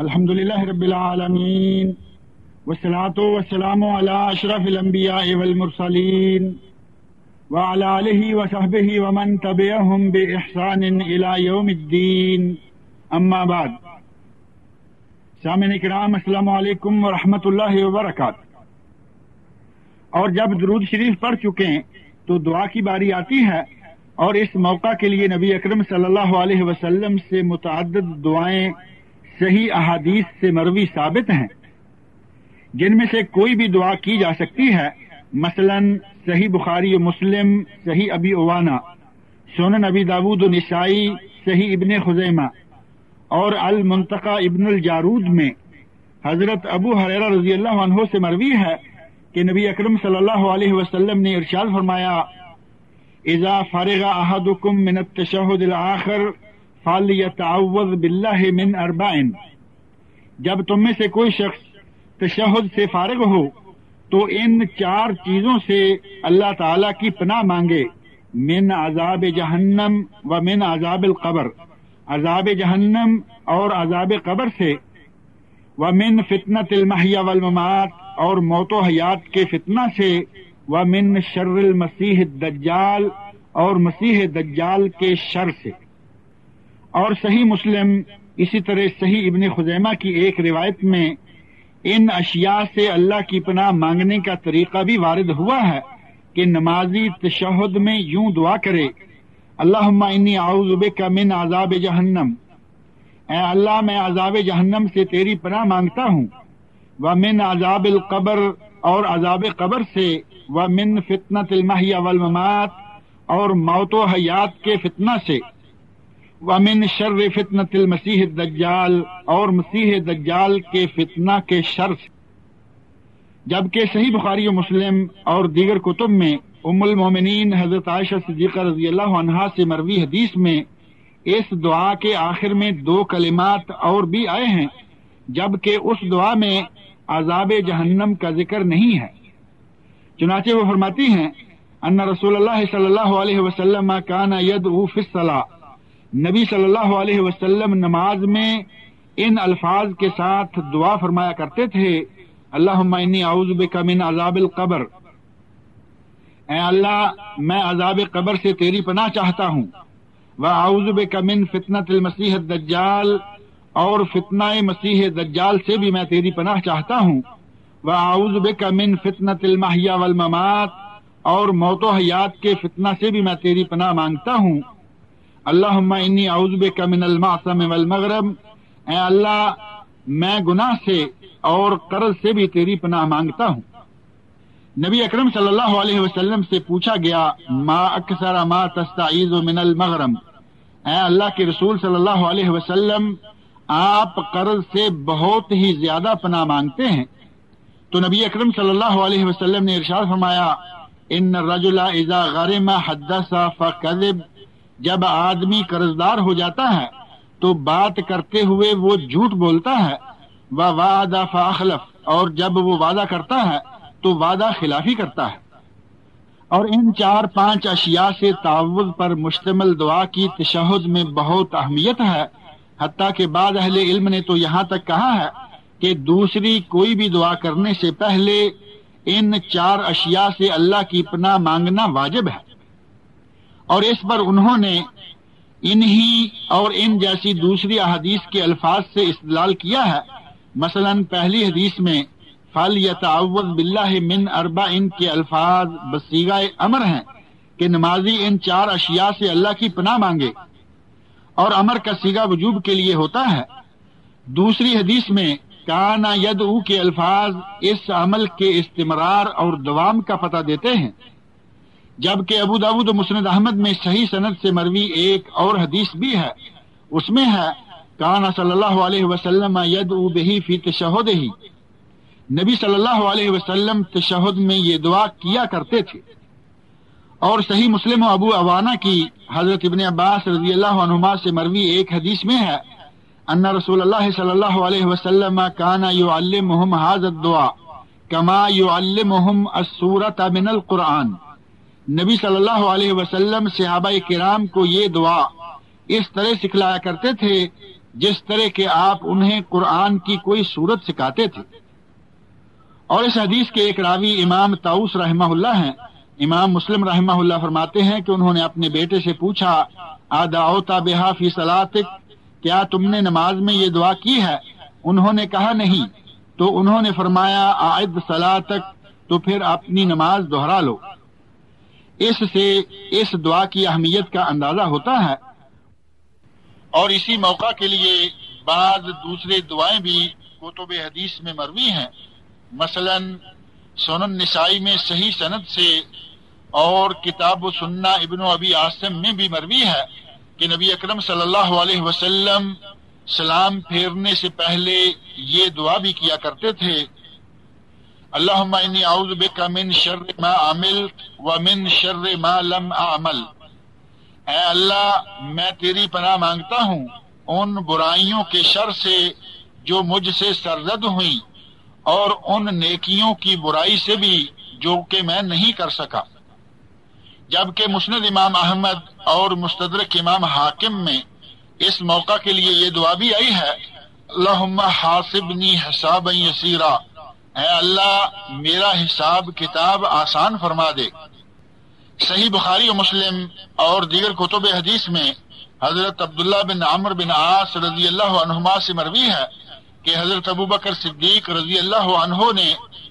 الحمدللہ رب العالمین والصلاة والسلام علی اشرف الانبیاء والمرسلین وعلی آلہ وصحبہ ومن تبعہم بإحسان الی یوم الدین، اما بعد۔ سامعین کرام، السلام علیکم ورحمۃ اللہ وبرکاتہ۔ اور جب درود شریف پڑھ چکے تو دعا کی باری آتی ہے، اور اس موقع کے لیے نبی اکرم صلی اللہ علیہ وسلم سے متعدد دعائیں صحیح احادیث سے مروی ثابت ہیں، جن میں سے کوئی بھی دعا کی جا سکتی ہے۔ مثلا صحیح بخاری و مسلم، صحیح ابی عوانہ، سنن ابی داود و نسائی، صحیح ابن خزیمہ اور المنتقى ابن الجارود میں حضرت ابو ہریرہ رضی اللہ عنہ سے مروی ہے کہ نبی اکرم صلی اللہ علیہ وسلم نے ارشاد فرمایا: اذا فرغ احدکم من التشہد الآخر فلیتعوذ باللہ من اربع، جب تم میں سے کوئی شخص تشہد سے فارغ ہو تو ان 4 چیزوں سے اللہ تعالی کی پناہ مانگے: من عذاب جہنم و من عذاب القبر، عذاب جہنم اور عذاب قبر سے، ومن فتنۃ المحیا والممات، اور موت و حیات کے فتنہ سے، ومن شر المسیح الدجال، اور مسیح دجال کے شر سے۔ اور صحیح مسلم، اسی طرح صحیح ابن خزیمہ کی ایک روایت میں ان اشیاء سے اللہ کی پناہ مانگنے کا طریقہ بھی وارد ہوا ہے کہ نمازی تشہد میں یوں دعا کرے: اللہم انی اعوذ بک من عذاب جہنم، اے اللہ میں عذاب جہنم سے تیری پناہ مانگتا ہوں، ومن عذاب القبر، اور عذاب قبر سے، ومن فتنۃ المحیا والممات، اور موت و حیات کے فتنہ سے، ومن شر فتنۃ المسیح الدجال، اور مسیح دجال کے فتنہ کے شر سے۔ جبکہ صحیح بخاری و مسلم اور دیگر کتب میں ام المومنین حضرت عائشہ صدیقہ رضی اللہ عنہا سے مروی حدیث میں اس دعا کے آخر میں 2 کلمات اور بھی آئے ہیں، جبکہ اس دعا میں عذاب جہنم کا ذکر نہیں ہے۔ چنانچہ وہ فرماتی ہیں: ان رسول اللہ صلی اللہ علیہ وسلم کان یدعو فی الصلاۃ، نبی صلی اللہ علیہ وسلم نماز میں ان الفاظ کے ساتھ دعا فرمایا کرتے تھے: اللہم انی اعوذ بک من عذاب القبر، اے اللہ میں عذاب قبر سے تیری پناہ چاہتا ہوں، واعوذ بک من فتنۃ المسیح الدجال، اور فتنہ مسیح دجال سے بھی میں تیری پناہ چاہتا ہوں، واعوذ بک من فتنۃ المحیا والممات، اور موت و حیات کے فتنہ سے بھی میں تیری پناہ مانگتا ہوں، اللہم انی اعوذ بک من المعصم والمغرم، اے اللہ میں گناہ سے اور قرض سے بھی تیری پناہ مانگتا ہوں۔ نبی اکرم صلی اللہ علیہ وسلم سے پوچھا گیا: ما اکثر ما تستعیذ من المغرم، اے اللہ کے رسول صلی اللہ علیہ وسلم آپ قرض سے بہت ہی زیادہ پناہ مانگتے ہیں۔ تو نبی اکرم صلی اللہ علیہ وسلم نے ارشاد فرمایا: ان الرجل اذا غرم حدث فکذب، جب آدمی قرضدار ہو جاتا ہے تو بات کرتے ہوئے وہ جھوٹ بولتا ہے، ووعد فاخلف، اور جب وہ وعدہ کرتا ہے تو وعدہ خلافی کرتا ہے۔ اور ان 4-5 اشیاء سے تعوذ پر مشتمل دعا کی تشہد میں بہت اہمیت ہے، حتیٰ کہ بعض اہل علم نے تو یہاں تک کہا ہے کہ دوسری کوئی بھی دعا کرنے سے پہلے ان 4 اشیاء سے اللہ کی پناہ مانگنا واجب ہے۔ اور اس پر انہوں نے انہی اور ان جیسی دوسری احادیث کے الفاظ سے استدلال کیا ہے۔ مثلا پہلی حدیث میں فَلْيَتَعَوَّذْ بِاللَّهِ مِنْ أَرْبَعٍ کے الفاظ بصیغہ امر ہیں کہ نمازی ان 4 اشیاء سے اللہ کی پناہ مانگے، اور امر کا صیغہ وجوب کے لیے ہوتا ہے۔ دوسری حدیث میں کان یدعو کے الفاظ اس عمل کے استمرار اور دوام کا پتہ دیتے ہیں۔ جبکہ ابو داود و مسند احمد میں صحیح سند سے مروی ایک اور حدیث بھی ہے، اس میں ہے: کان صلی اللہ علیہ وسلم یدعو بہ فی تشہدہ، نبی صلی اللہ علیہ وسلم تشہد میں یہ دعا کیا کرتے تھے۔ اور صحیح مسلم و ابو عوانہ کی حضرت ابن عباس رضی اللہ عنہما سے مروی ایک حدیث میں ہے: ان رسول اللہ صلی اللہ علیہ وسلم کان یعلمہم ھذا الدعاء کما یعلمہم السورۃ من القرآن، نبی صلی اللہ علیہ وسلم صحابہ کرام کو یہ دعا اس طرح سکھلایا کرتے تھے جس طرح کہ آپ انہیں قرآن کی کوئی صورت سکھاتے تھے۔ اور اس حدیث کے ایک راوی امام طاؤس رحمہ اللہ ہیں۔ امام مسلم رحمہ اللہ فرماتے ہیں کہ انہوں نے اپنے بیٹے سے پوچھا ادعوت بہا فی صلاتک، کیا تم نے نماز میں یہ دعا کی ہے؟ انہوں نے کہا نہیں، تو انہوں نے فرمایا اعد صلاتک، تو پھر اپنی نماز دہرا لو۔ اس سے اس دعا کی اہمیت کا اندازہ ہوتا ہے۔ اور اسی موقع کے لیے بعض دوسرے دعائیں بھی کتب حدیث میں مروی ہیں، مثلا سنن نسائی میں صحیح سند سے اور کتاب و سنہ ابن ابی عاصم میں بھی مروی ہے کہ نبی اکرم صلی اللہ علیہ وسلم سلام پھیرنے سے پہلے یہ دعا بھی کیا کرتے تھے، اللہم انی اعوذ بک من شر ما عملت ومن شر ما لم اعمل، اے اللہ میں تیری پناہ مانگتا ہوں ان برائیوں کے شر سے جو مجھ سے سرزد ہوئیں اور ان نیکیوں کی برائی سے بھی جو کہ میں نہیں کر سکا۔ جبکہ مسند امام احمد اور مستدرک امام حاکم میں اس موقع کے لیے یہ دعا بھی آئی ہے، اللہم حاسبنی حسابا یسیرا، اے اللہ میرا حساب کتاب آسان فرما دے۔ صحیح بخاری و مسلم اور دیگر کتب حدیث میں حضرت عبداللہ بن عمرو بن عاص رضی اللہ عنہما سے مروی ہے کہ حضرت ابوبکر صدیق رضی اللہ عنہ نے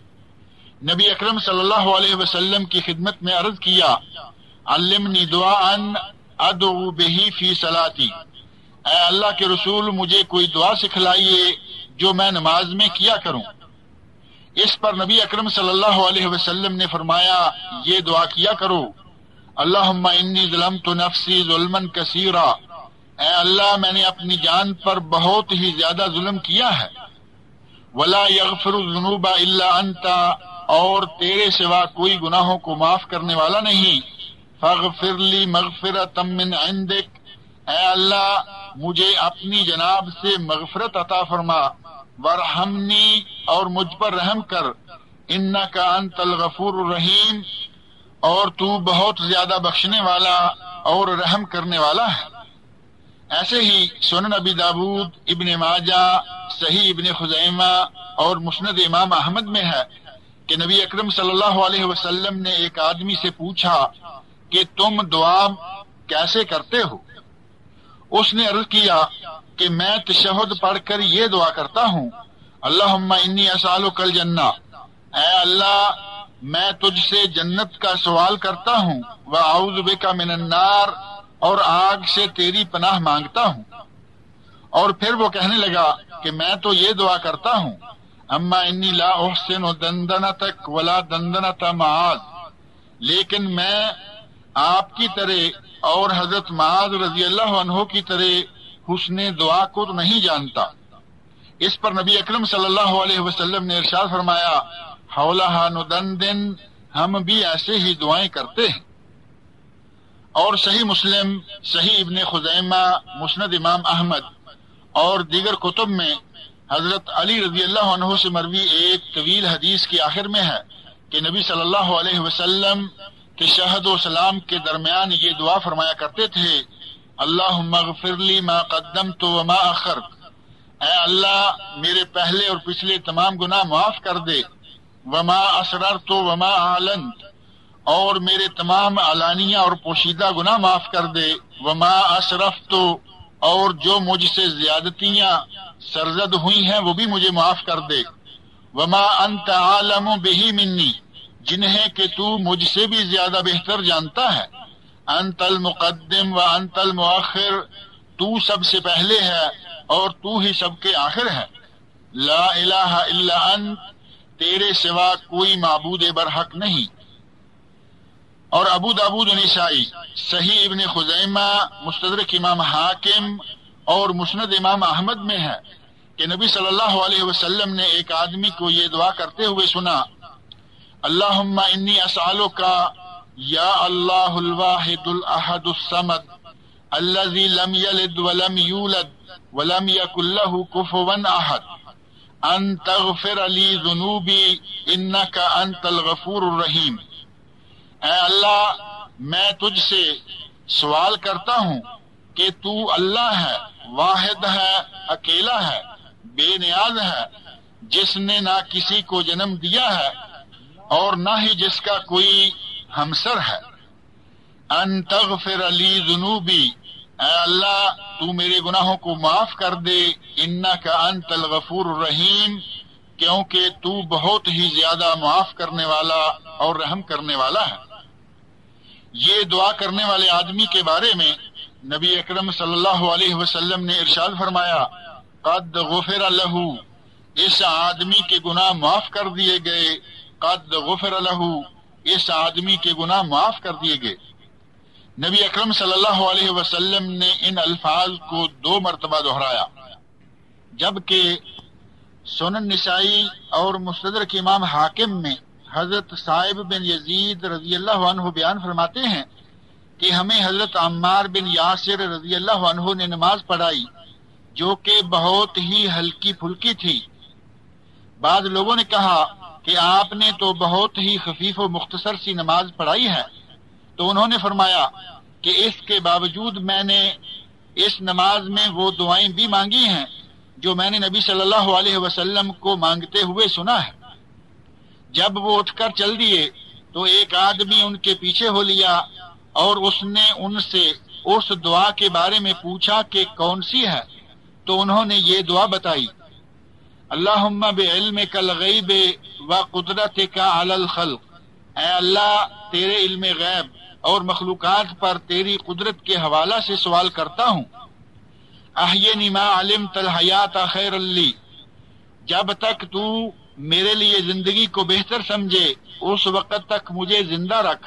نبی اکرم صلی اللہ علیہ وسلم کی خدمت میں عرض کیا علمنی دعاء ادعو بہ فی صلاتی، اے اللہ کے رسول مجھے کوئی دعا سکھلائیے جو میں نماز میں کیا کروں۔ اس پر نبی اکرم صلی اللہ علیہ وسلم نے فرمایا یہ دعا کیا کرو، اللہم انی ظلمت نفسی ظلما کثیرا، اے اللہ میں نے اپنی جان پر بہت ہی زیادہ ظلم کیا ہے، ولا یغفر الذنوب الا انت، اور تیرے سوا کوئی گناہوں کو معاف کرنے والا نہیں، فاغفر لی مغفرۃ من عندک، اے اللہ مجھے اپنی جناب سے مغفرت عطا فرما، وارحمنی اور مجھ پر رحم کر، انک انت الغفور الرحیم، اور تو بہت زیادہ بخشنے والا اور رحم کرنے والا ہے۔ ایسے ہی سنن ابی داود، ابن ماجہ، صحیح ابن خزیمہ اور مسند امام احمد میں ہے کہ نبی اکرم صلی اللہ علیہ وسلم نے ایک آدمی سے پوچھا کہ تم دعا کیسے کرتے ہو؟ اس نے عرض کیا کہ میں تشہد پڑھ کر یہ دعا کرتا ہوں، اللہم انی اسألک الجنہ، اے اللہ میں تجھ سے جنت کا سوال کرتا ہوں، واعوذ بک من النار، اور آگ سے تیری پناہ مانگتا ہوں۔ اور پھر وہ کہنے لگا کہ میں تو یہ دعا کرتا ہوں، اما انی لا احسن دندنتک ولا دندنت معاذ، لیکن میں آپ کی طرح اور حضرت معاذ رضی اللہ عنہ کی طرح حسن دعا کو تو نہیں جانتا۔ اس پر نبی اکرم صلی اللہ علیہ وسلم نے ارشاد فرمایا حولہا ندندن، ہم بھی ایسے ہی دعائیں کرتے ہیں۔ اور صحیح مسلم، صحیح ابن خزیمہ، مسند امام احمد اور دیگر کتب میں حضرت علی رضی اللہ عنہ سے مروی ایک طویل حدیث کے آخر میں ہے کہ نبی صلی اللہ علیہ وسلم تشہد و سلام کے درمیان یہ دعا فرمایا کرتے تھے، اللہم اغفر لی ما قدمت وما اخرت، اے اللہ میرے پہلے اور پچھلے تمام گناہ معاف کر دے، وما اسررت وما اعلنت، اور میرے تمام علانیہ اور پوشیدہ گناہ معاف کر دے، وما اسرفت، اور جو مجھ سے زیادتیاں سرزد ہوئی ہیں وہ بھی مجھے معاف کر دے، وما انت عالم بہ منی، جنہیں کہ تو مجھ سے بھی زیادہ بہتر جانتا ہے، انت المقدم و انت المؤخر، تو سب سے پہلے ہے اور تو ہی سب کے آخر ہے، لا الہ الا انت، تیرے سوا کوئی معبود برحق نہیں۔ اور ابو داود و نسائی، صحیح ابن خزیمہ، مستدرک امام حاکم اور مسند امام احمد میں ہے کہ نبی صلی اللہ علیہ وسلم نے ایک آدمی کو یہ دعا کرتے ہوئے سنا، اللہم انی اسألک یا اللہ الواحد الاحد الصمد الذی لم یلد ولم یولد ولم یکن لہ کفوا احد ان تغفر لی ذنوبی انک انت الغفور الرحیم، اے اللہ میں تجھ سے سوال کرتا ہوں کہ تو اللہ ہے، واحد ہے، اکیلا ہے، بے نیاز ہے، جس نے نہ کسی کو جنم دیا ہے اور نہ ہی جس کا کوئی ہمسر ہے۔ ان تغفر لی ذنوبی، اے اللہ تو میرے گناہوں کو معاف کر دے، انک انت الغفور الرحیم، کیونکہ تو بہت ہی زیادہ معاف کرنے والا اور رحم کرنے والا ہے۔ یہ دعا کرنے والے آدمی کے بارے میں نبی اکرم صلی اللہ علیہ وسلم نے ارشاد فرمایا، قد غفر لہ، اس آدمی کے گناہ معاف کر دیے گئے، قد غفر لہ، اس آدمی کے گناہ معاف کر دیے گئے۔ نبی اکرم صلی اللہ علیہ وسلم نے ان الفاظ کو 2 مرتبہ دہرایا، جبکہ سنن نسائی اور مستدرک امام حاکم میں حضرت صائب بن یزید رضی اللہ عنہ بیان فرماتے ہیں کہ ہمیں حضرت عمار بن یاسر رضی اللہ عنہ نے نماز پڑھائی جو کہ بہت ہی ہلکی پھلکی تھی۔ بعض لوگوں نے کہا کہ آپ نے تو بہت ہی خفیف و مختصر سی نماز پڑھائی ہے، تو انہوں نے فرمایا کہ اس کے باوجود میں نے اس نماز میں وہ دعائیں بھی مانگی ہیں جو میں نے نبی صلی اللہ علیہ وسلم کو مانگتے ہوئے سنا ہے۔ جب وہ اٹھ کر چل دیے تو ایک آدمی ان کے پیچھے ہو لیا اور اس نے ان سے اس دعا کے بارے میں پوچھا کہ کون سی ہے، تو انہوں نے یہ دعا بتائی، اللہم بعلمک الغیب وقدرتک علی الخلق، اے اللہ تیرے علم غیب اور مخلوقات پر تیری قدرت کے حوالہ سے سوال کرتا ہوں، احینی ما علمت الحیات خیر لی، جب تک تو میرے لیے زندگی کو بہتر سمجھے اس وقت تک مجھے زندہ رکھ،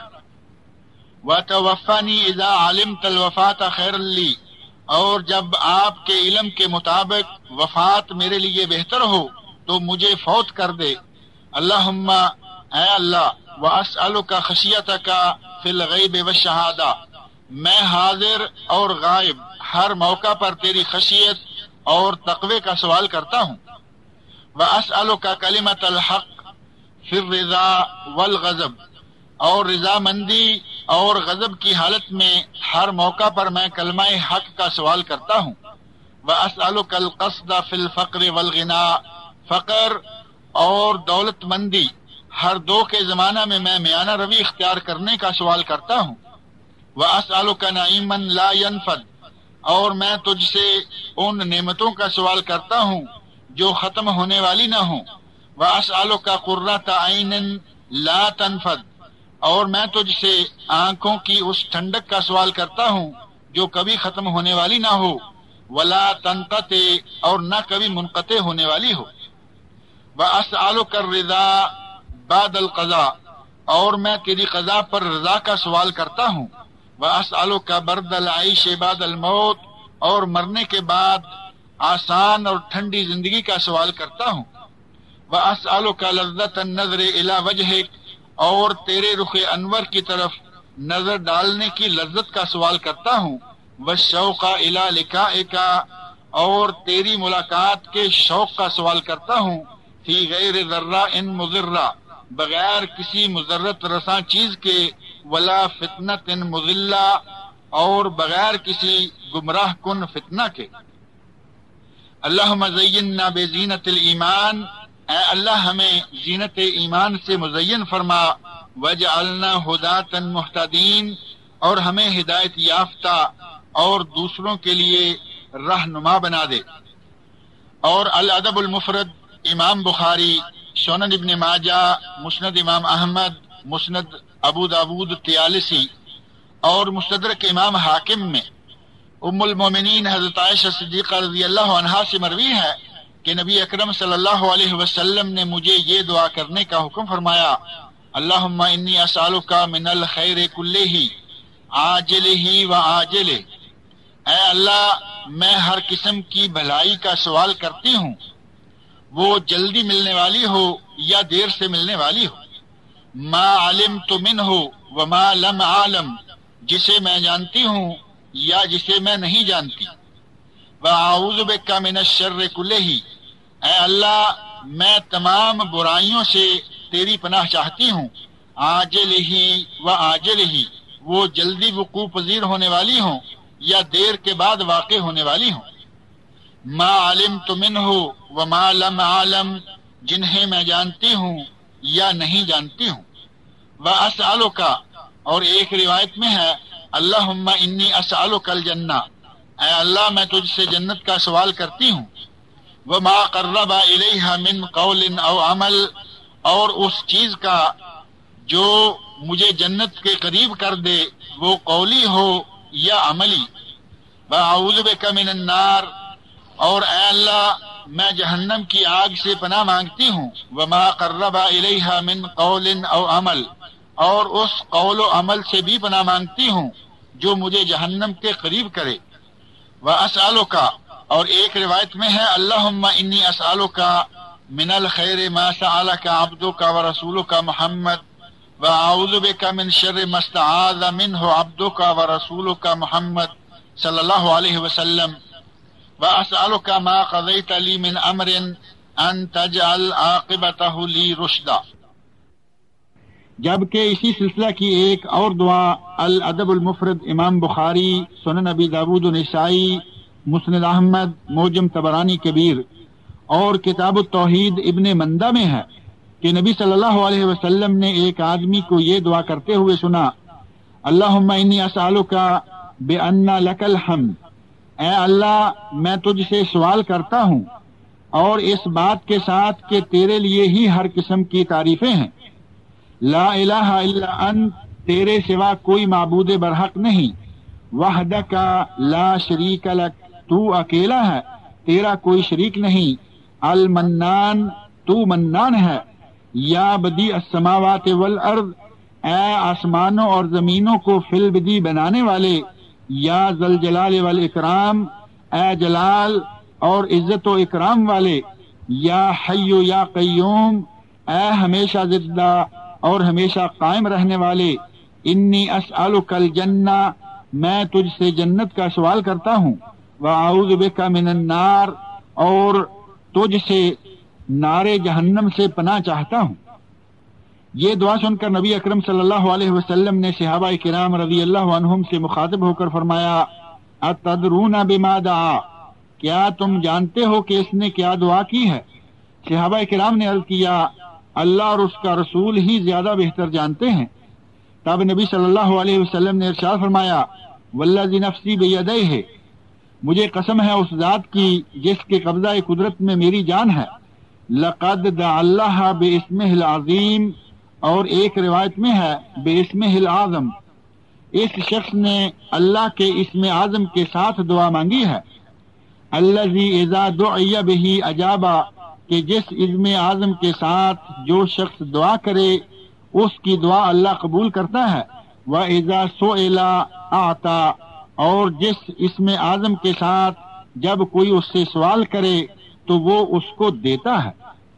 وتوفانی اذا علمت الوفات خیر لی، اور جب آپ کے علم کے مطابق وفات میرے لیے بہتر ہو تو مجھے فوت کر دے، اللہم اے اللہ، واسألک خشیتک فی الغیب والشہادہ، میں حاضر اور غائب ہر موقع پر تیری خشیت اور تقوی کا سوال کرتا ہوں، واسألک کلمۃ الحق فی الرضا والغضب، اور رضامندی اور غضب کی حالت میں ہر موقع پر میں کلمہ حق کا سوال کرتا ہوں، واسألک القصد فی الفقر والغنا، فقر اور دولت مندی ہر دو کے زمانہ میں میانہ روی اختیار کرنے کا سوال کرتا ہوں، واسألک نعیما لا ینفد، اور میں تجھ سے ان نعمتوں کا سوال کرتا ہوں جو ختم ہونے والی نہ ہوں، واسألک قرۃ عین لا تنفد، اور میں تجھ سے آنکھوں کی اس ٹھنڈک کا سوال کرتا ہوں جو کبھی ختم ہونے والی نہ ہو، ولا تنقطع، اور نہ کبھی منقطع ہونے والی ہو، واسألک الرضا بعد القضاء، اور میں تیری قضا پر رضا کا سوال کرتا ہوں، واسألک برد العیش بعد الموت، اور مرنے کے بعد آسان اور ٹھنڈی زندگی کا سوال کرتا ہوں، واسألک لذۃ النظر الی وجہک، اور تیرے رخ انور کی طرف نظر ڈالنے کی لذت کا سوال کرتا ہوں، والشوق الی لقائک، اور تیری ملاقات کے شوق کا سوال کرتا ہوں، فی غیر ضراء مضرہ، بغیر کسی مضرت رساں چیز کے، ولا فتنۃ مضلہ، اور بغیر کسی گمراہ کن فتنہ کے۔ اللہم زیننا بزینت الایمان، اے اللہ ہمیں زینت ایمان سے مزین فرما، وجعلنا ھداۃ مہتدین، اور ہمیں ہدایت یافتہ اور دوسروں کے لیے رہنما بنا دے۔ اور الادب المفرد امام بخاری، سنن ابن ماجہ، مسند امام احمد، مسند ابو داود طیالسی اور مستدرک امام حاکم میں ام المومنین حضرت عائشہ صدیقہ رضی اللہ عنہا سے مروی ہے کہ نبی اکرم صلی اللہ علیہ وسلم نے مجھے یہ دعا کرنے کا حکم فرمایا، اللہم انی اسألک من الخیر کلہ عاجلہ وآجلہ، اے اللہ میں ہر قسم کی بھلائی کا سوال کرتی ہوں، وہ جلدی ملنے والی ہو یا دیر سے ملنے والی ہو، ما علمت منہ وما لم اعلم، جسے میں جانتی ہوں یا جسے میں نہیں جانتی، وَأَعُوذُ بِكَ مِنَ الشَّرِّ كُلِّهِ، اے اللہ میں تمام برائیوں سے تیری پناہ چاہتی ہوں، عاجلہ و آجلہ، وہ جلدی وقوع پذیر ہونے والی ہوں یا دیر کے بعد واقع ہونے والی ہوں۔ ما علمت منہ وما لم اعلم، جنہیں میں جانتی ہوں یا نہیں جانتی ہوں۔ واسألک، اور ایک روایت میں ہے اللہم انی اسألک الجنہ، اے اللہ میں تجھ سے جنت کا سوال کرتی ہوں۔ وما قرب الیہ من قول او عمل، اور اس چیز کا جو مجھے جنت کے قریب کر دے، وہ قولی ہو یا عملی۔ واعوذ بک من النار، اور اے اللہ میں جہنم کی آگ سے پناہ مانگتی ہوں۔ وما قرب الیہ من قول او عمل، اور اس قول و عمل سے بھی پناہ مانگتی ہوں جو مجھے جہنم کے قریب کرے۔ واسألک، اور ایک روایت میں ہے اللہم انی اسألک من الخیر ما سألک عبدک ورسولک محمد، واعوذ بک من شر ما استعاذ منہ عبدک ورسولک محمد صلی اللہ علیہ وسلم، واسألک ما قضیت لی من امر ان تجعل عاقبتہ لی رشدا۔ جبکہ اسی سلسلہ کی ایک اور دعا الادب المفرد امام بخاری، سنن ابی داود نسائی، مسند احمد، موجم طبرانی کبیر اور کتاب التوحید ابن مندہ میں ہے کہ نبی صلی اللہ علیہ وسلم نے ایک آدمی کو یہ دعا کرتے ہوئے سنا اللہم انی اسألک بأن لک الحمد، اے اللہ میں تجھ سے سوال کرتا ہوں اور اس بات کے ساتھ کہ تیرے لیے ہی ہر قسم کی تعریفیں ہیں، لا الہ الا انت، تیرے سوا کوئی معبود برحق نہیں، وحدک لا شریک لک، تو اکیلا ہے، تیرا کوئی شریک نہیں، المنان، تو منان ہے، یا بدیع السماوات والارض، اے آسمانوں اور زمینوں کو فی البدی بنانے والے، یا ذل جلال والاکرام، اے جلال اور عزت و اکرام والے، یا حی یا قیوم، اے ہمیشہ زندہ اور ہمیشہ قائم رہنے والے، انی اسألک الجنہ، میں تجھ سے جنت کا سوال کرتا ہوں، واعوذ بک من النار، اور تجھ سے نار جہنم سے پناہ چاہتا ہوں۔ یہ دعا سن کر نبی اکرم صلی اللہ علیہ وسلم نے صحابہ کرام رضی اللہ عنہم سے مخاطب ہو کر فرمایا اتدرون بما دعا، کیا تم جانتے ہو کہ اس نے کیا دعا کی ہے؟ صحابہ کرام نے عرض کیا اللہ اور اس کا رسول ہی زیادہ بہتر جانتے ہیں۔ تب نبی صلی اللہ علیہ وسلم نے ارشاد فرمایا والذی نفسی بیدیہ، مجھے قسم ہے اس ذات کی جس کے قبضہ قدرت میں میری جان ہے، لقد دعا اللہ باسمہ العظیم، اور ایک روایت میں ہے باسمہ العظم، اس شخص نے اللہ کے اسم اعظم کے ساتھ دعا مانگی ہے، الذی اذا دعی بہ اجابا، کہ جس اسم اعظم کے ساتھ جو شخص دعا کرے اس کی دعا اللہ قبول کرتا ہے، وَإِذَا سُئِلَ أَعْطَى، اور جس اسم اعظم کے ساتھ جب کوئی اس سے سوال کرے تو وہ اس کو دیتا ہے۔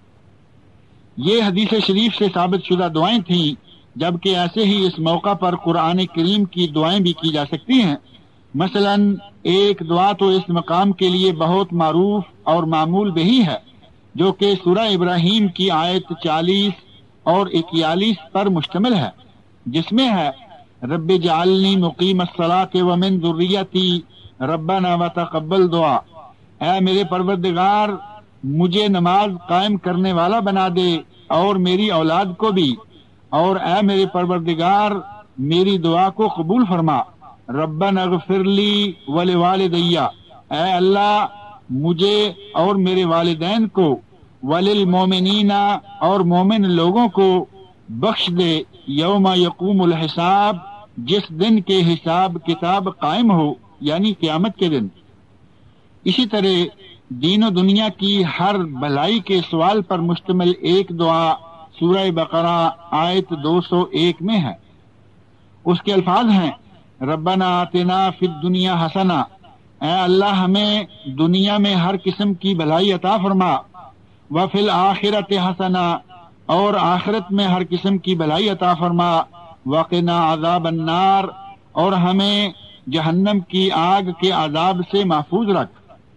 یہ حدیث شریف سے ثابت شدہ دعائیں تھیں، جبکہ ایسے ہی اس موقع پر قرآن کریم کی دعائیں بھی کی جا سکتی ہیں۔ مثلا ایک دعا تو اس مقام کے لیے بہت معروف اور معمول بہی ہے، جو کہ سورہ ابراہیم کی آیت 40 اور 41 پر مشتمل ہے، جس میں ہے رب جعلنی مقیم الصلاۃ ومن ذریتی ربنا وتقبل دعا، اے میرے پروردگار مجھے نماز قائم کرنے والا بنا دے اور میری اولاد کو بھی، اور اے میرے پروردگار میری دعا کو قبول فرما، ربنا اغفر لی ولوالدی، اے اللہ مجھے اور میرے والدین کو، وللمومنین، اور مومن لوگوں کو بخش دے، یوم یقوم الحساب، جس دن کے حساب کتاب قائم ہو، یعنی قیامت کے دن۔ اسی طرح دین و دنیا کی ہر بھلائی کے سوال پر مشتمل ایک دعا سورہ بقرہ آیت 201 میں ہے۔ اس کے الفاظ ہیں ربنا آتنا فی الدنیا حسنہ، اے اللہ ہمیں دنیا میں ہر قسم کی بھلائی عطا فرما، وفی الآخرۃ حسنہ، اور آخرت میں ہر قسم کی بھلائی عطا فرما، وقنا عذاب النار، اور ہمیں جہنم کی آگ کے عذاب سے محفوظ رکھ۔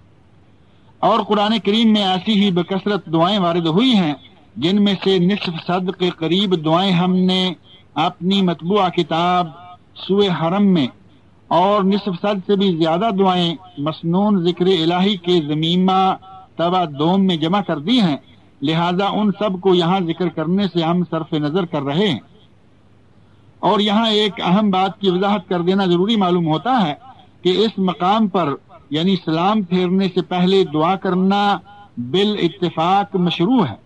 اور قرآن کریم میں ایسی ہی بکثرت دعائیں وارد ہوئی ہیں، جن میں سے نصف صد کے قریب دعائیں ہم نے اپنی مطبوعہ کتاب سوئے حرم میں اور نصف صد سے بھی زیادہ دعائیں مسنون ذکر الہی کے ضمیمہ تبع دوم میں جمع کر دی ہیں، لہذا ان سب کو یہاں ذکر کرنے سے ہم صرف نظر کر رہے ہیں۔ اور یہاں ایک اہم بات کی وضاحت کر دینا ضروری معلوم ہوتا ہے کہ اس مقام پر یعنی سلام پھیرنے سے پہلے دعا کرنا بالاتفاق مشروع ہے،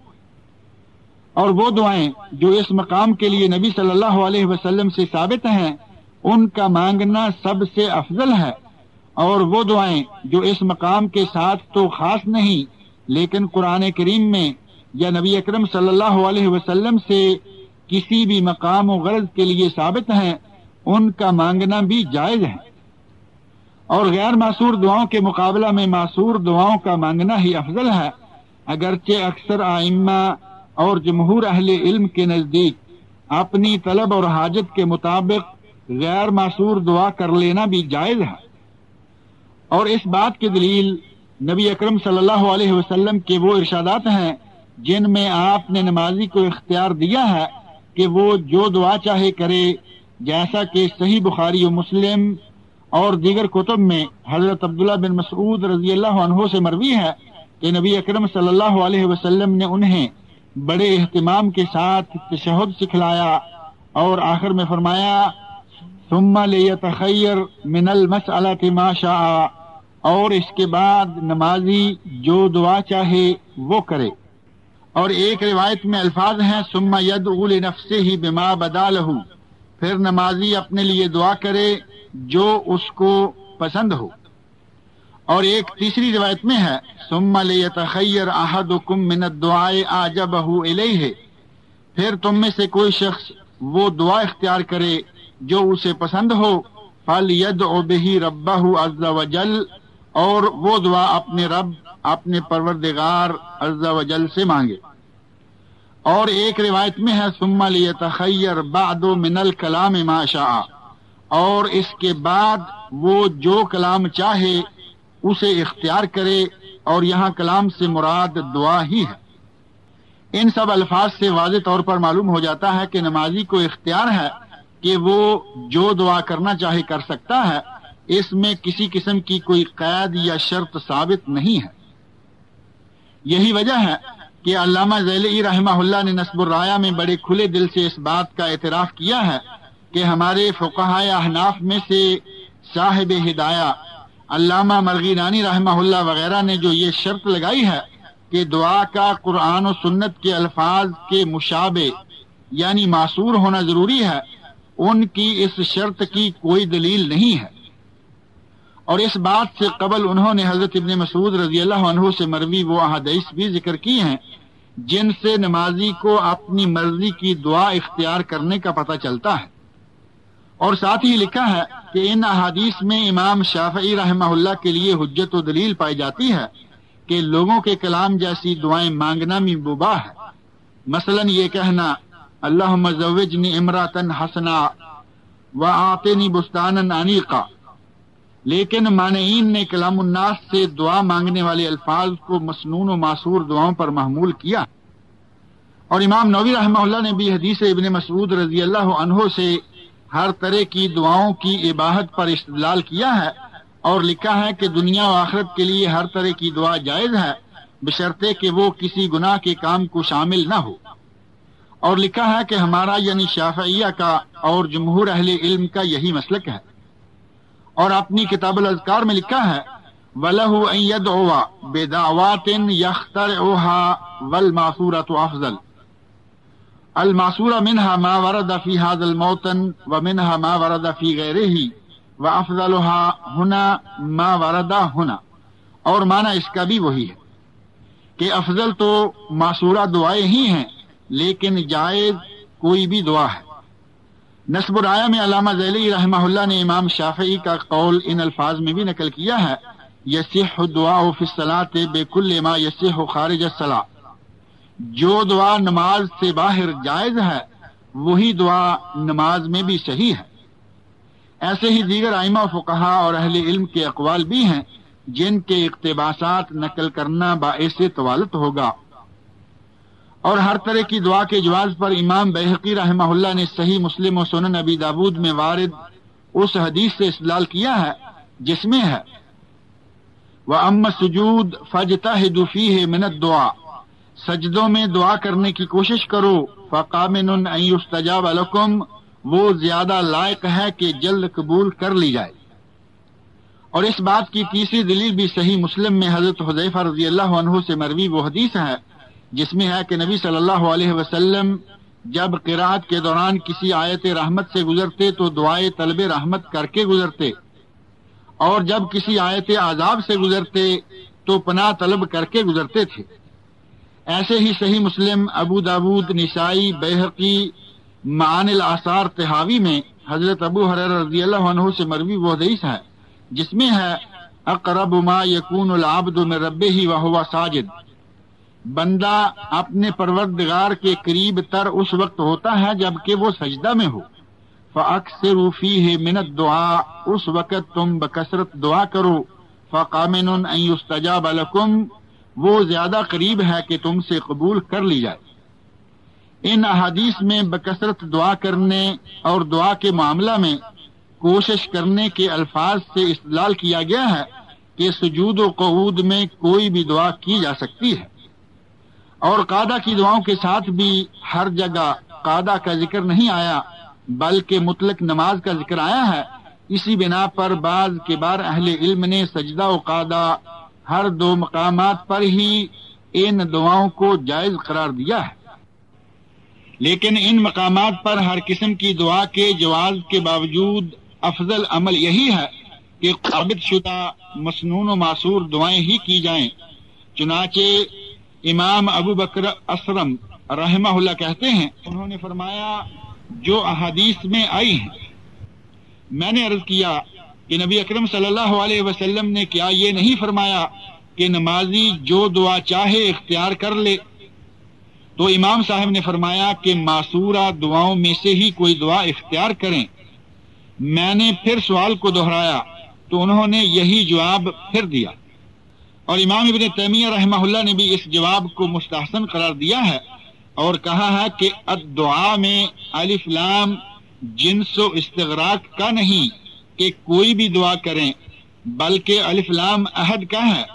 اور وہ دعائیں جو اس مقام کے لیے نبی صلی اللہ علیہ وسلم سے ثابت ہیں ان کا مانگنا سب سے افضل ہے، اور وہ دعائیں جو اس مقام کے ساتھ تو خاص نہیں لیکن قرآن کریم میں یا نبی اکرم صلی اللہ علیہ وسلم سے کسی بھی مقام و غرض کے لیے ثابت ہیں ان کا مانگنا بھی جائز ہے، اور غیر معصور دعاؤں کے مقابلہ میں معصور دعاؤں کا مانگنا ہی افضل ہے، اگرچہ اکثر ائمہ اور جمہور اہل علم کے نزدیک اپنی طلب اور حاجت کے مطابق غیر معصور دعا کر لینا بھی جائز ہے۔ اور اس بات کی دلیل نبی اکرم صلی اللہ علیہ وسلم کے وہ ارشادات ہیں جن میں آپ نے نمازی کو اختیار دیا ہے کہ وہ جو دعا چاہے کرے، جیسا کہ صحیح بخاری و مسلم اور دیگر کتب میں حضرت عبداللہ بن مسعود رضی اللہ عنہ سے مروی ہے کہ نبی اکرم صلی اللہ علیہ وسلم نے انہیں بڑے اہتمام کے ساتھ تشہد سکھلایا اور آخر میں فرمایا ثم لیتخیر من المسألة ما شاء، اور اس کے بعد نمازی جو دعا چاہے وہ کرے۔ اور ایک روایت میں الفاظ ہیں ثم يدعو لنفسه بما بدا له، پھر نمازی اپنے لیے دعا کرے جو اس کو پسند ہو۔ اور ایک تیسری روایت میں ہے ثم لیتخیر احدکم من الدعاء اعجبہ الیہ، پھر تم میں سے کوئی شخص وہ دعا اختیار کرے جو اسے پسند ہو، فلیدع بہ ربہ عز وجل، اور وہ دعا اپنے رب اپنے پروردگار عز وجل سے مانگے۔ اور ایک روایت میں ہے ثم لیتخیر بعد من الکلام ما شاء، اور اس کے بعد وہ جو کلام چاہے اسے اختیار کرے، اور یہاں کلام سے مراد دعا ہی ہے۔ ان سب الفاظ سے واضح طور پر معلوم ہو جاتا ہے کہ نمازی کو اختیار ہے کہ وہ جو دعا کرنا چاہے کر سکتا ہے، اس میں کسی قسم کی کوئی قید یا شرط ثابت نہیں ہے۔ یہی وجہ ہے کہ علامہ ذیلی رحمہ اللہ نے نصب الرایہ میں بڑے کھلے دل سے اس بات کا اعتراف کیا ہے کہ ہمارے فقہائے احناف میں سے صاحب ہدایہ علامہ مرغینانی رحمہ اللہ وغیرہ نے جو یہ شرط لگائی ہے کہ دعا کا قرآن و سنت کے الفاظ کے مشابہ یعنی معصور ہونا ضروری ہے، ان کی اس شرط کی کوئی دلیل نہیں ہے۔ اور اس بات سے قبل انہوں نے حضرت ابن مسعود رضی اللہ عنہ سے مروی وہ احادیث بھی ذکر کی ہیں جن سے نمازی کو اپنی مرضی کی دعا اختیار کرنے کا پتہ چلتا ہے۔ اور ساتھ ہی لکھا ہے کہ ان احادیث میں امام شافعی رحمہ اللہ کے لیے حجت و دلیل پائی جاتی ہے کہ لوگوں کے کلام جیسی دعائیں مانگنا بھی مباح ہے، مثلا یہ کہنا اللہم زوجنی امراتن حسنا وآتنی بستانا انیقا، لیکن مانعین نے کلام الناس سے دعا مانگنے والے الفاظ کو مسنون و معصور دعاؤں پر محمول کیا۔ اور امام نووی رحمہ اللہ نے بھی حدیث ابن مسعود رضی اللہ عنہ سے ہر طرح کی دعاؤں کی اباحت پر استدلال کیا ہے اور لکھا ہے کہ دنیا و آخرت کے لیے ہر طرح کی دعا جائز ہے بشرطے کہ وہ کسی گناہ کے کام کو شامل نہ ہو۔ اور لکھا ہے کہ ہمارا یعنی شافعیہ کا اور جمہور اہل علم کا یہی مسلک ہے۔ اور اپنی کتاب الاذکار میں لکھا ہے وَلَهُ أَن يَدْعُوَ بِدَعْوَاتٍ يَخْتَرِعُهَا وَالْمَعْصُورَةُ أَفْضَلُ، المعصورہ منها ما ورد في هذا الموطن ومنها ما ورد في غيره وافضلها هنا ما ورد هنا، اور معنی اس کا بھی وہی ہے کہ افضل تو معصورہ دعائیں ہی ہیں لیکن جائز کوئی بھی دعا ہے۔ نصب الرایہ میں علامہ ذیلی رحمہ اللہ نے امام شافعی کا قول ان الفاظ میں بھی نقل کیا ہے یصح الدعاء فی الصلاۃ بکل ما یصح خارج الصلاۃ، جو دعا نماز سے باہر جائز ہے وہی دعا نماز میں بھی صحیح ہے۔ ایسے ہی دیگر ائمہ و فقہا اور اہل علم کے اقوال بھی ہیں جن کے اقتباسات نقل کرنا باعث طوالت ہوگا۔ اور ہر طرح کی دعا کے جواز پر امام بیہقی رحمہ اللہ نے صحیح مسلم و سنن ابی داود میں وارد اس حدیث سے استدلال کیا ہے جس میں ہے وَأَمَّا السُّجُودُ فَاجْتَهِدُوا فِيهِ مِنَ الدُّعَاءِ، سجدوں میں دعا کرنے کی کوشش کرو، فَقَامِنٌ أَن يُسْتَجَابَ لَكُمْ، وہ زیادہ لائق ہے کہ جلد قبول کر لی جائے۔ اور اس بات کی تیسری دلیل بھی صحیح مسلم میں حضرت حذیفہ رضی اللہ عنہ سے مروی وہ حدیث ہے جس میں ہے کہ نبی صلی اللہ علیہ وسلم جب قرات کے دوران کسی آیت رحمت سے گزرتے تو دعائے طلب رحمت کر کے گزرتے، اور جب کسی آیت عذاب سے گزرتے تو پناہ طلب کر کے گزرتے تھے۔ ایسے ہی صحیح مسلم، ابو داود، نسائی، بیہقی، معانی الاثار طحاوی میں حضرت ابو ہریرہ رضی اللہ عنہ سے مروی وہ حدیث ہے جس میں ہے اقرب ما یکون العبد من ربہ وہو ساجد، بندہ اپنے پروردگار کے قریب تر اس وقت ہوتا ہے جبکہ وہ سجدہ میں ہو۔ فَأَكْثِرُوا فِيهِ مِنَ الدُّعَاءِ، اس وقت تم بکثرت دعا کرو۔ فَقَامِنٌ أَن يُسْتَجَابَ لَكُمْ، وہ زیادہ قریب ہے کہ تم سے قبول کر لی جائے۔ ان احادیث میں بکثرت دعا کرنے اور دعا کے معاملہ میں کوشش کرنے کے الفاظ سے استدلال کیا گیا ہے کہ سجود و قعود میں کوئی بھی دعا کی جا سکتی ہے، اور قعدہ کی دعاؤں کے ساتھ بھی ہر جگہ قعدہ کا ذکر نہیں آیا بلکہ مطلق نماز کا ذکر آیا ہے۔ اسی بنا پر بعض کبار اہل علم نے سجدہ و قعدہ ہر دو مقامات پر ہی ان دعاؤں کو جائز قرار دیا ہے، لیکن ان مقامات پر ہر قسم کی دعا کے جواز کے باوجود افضل عمل یہی ہے کہ ثابت شدہ مسنون و معصور دعائیں ہی کی جائیں۔ چنانچہ امام ابو بکر اسرم رحمہ اللہ کہتے ہیں، انہوں نے فرمایا جو احادیث میں آئی ہیں، میں نے عرض کیا کہ نبی اکرم صلی اللہ علیہ وسلم نے کیا یہ نہیں فرمایا کہ نمازی جو دعا چاہے اختیار کر لے؟ تو امام صاحب نے فرمایا کہ معصورہ دعاؤں میں سے ہی کوئی دعا اختیار کریں۔ میں نے پھر سوال کو دہرایا تو انہوں نے یہی جواب پھر دیا، اور امام ابن تیمیہ رحمہ اللہ نے بھی اس جواب کو مستحسن قرار دیا ہے اور کہا ہے کہ الدعاء میں الف لام جنس و استغراق کا نہیں کہ کوئی بھی دعا کریں، بلکہ الف لام عہد کا ہے،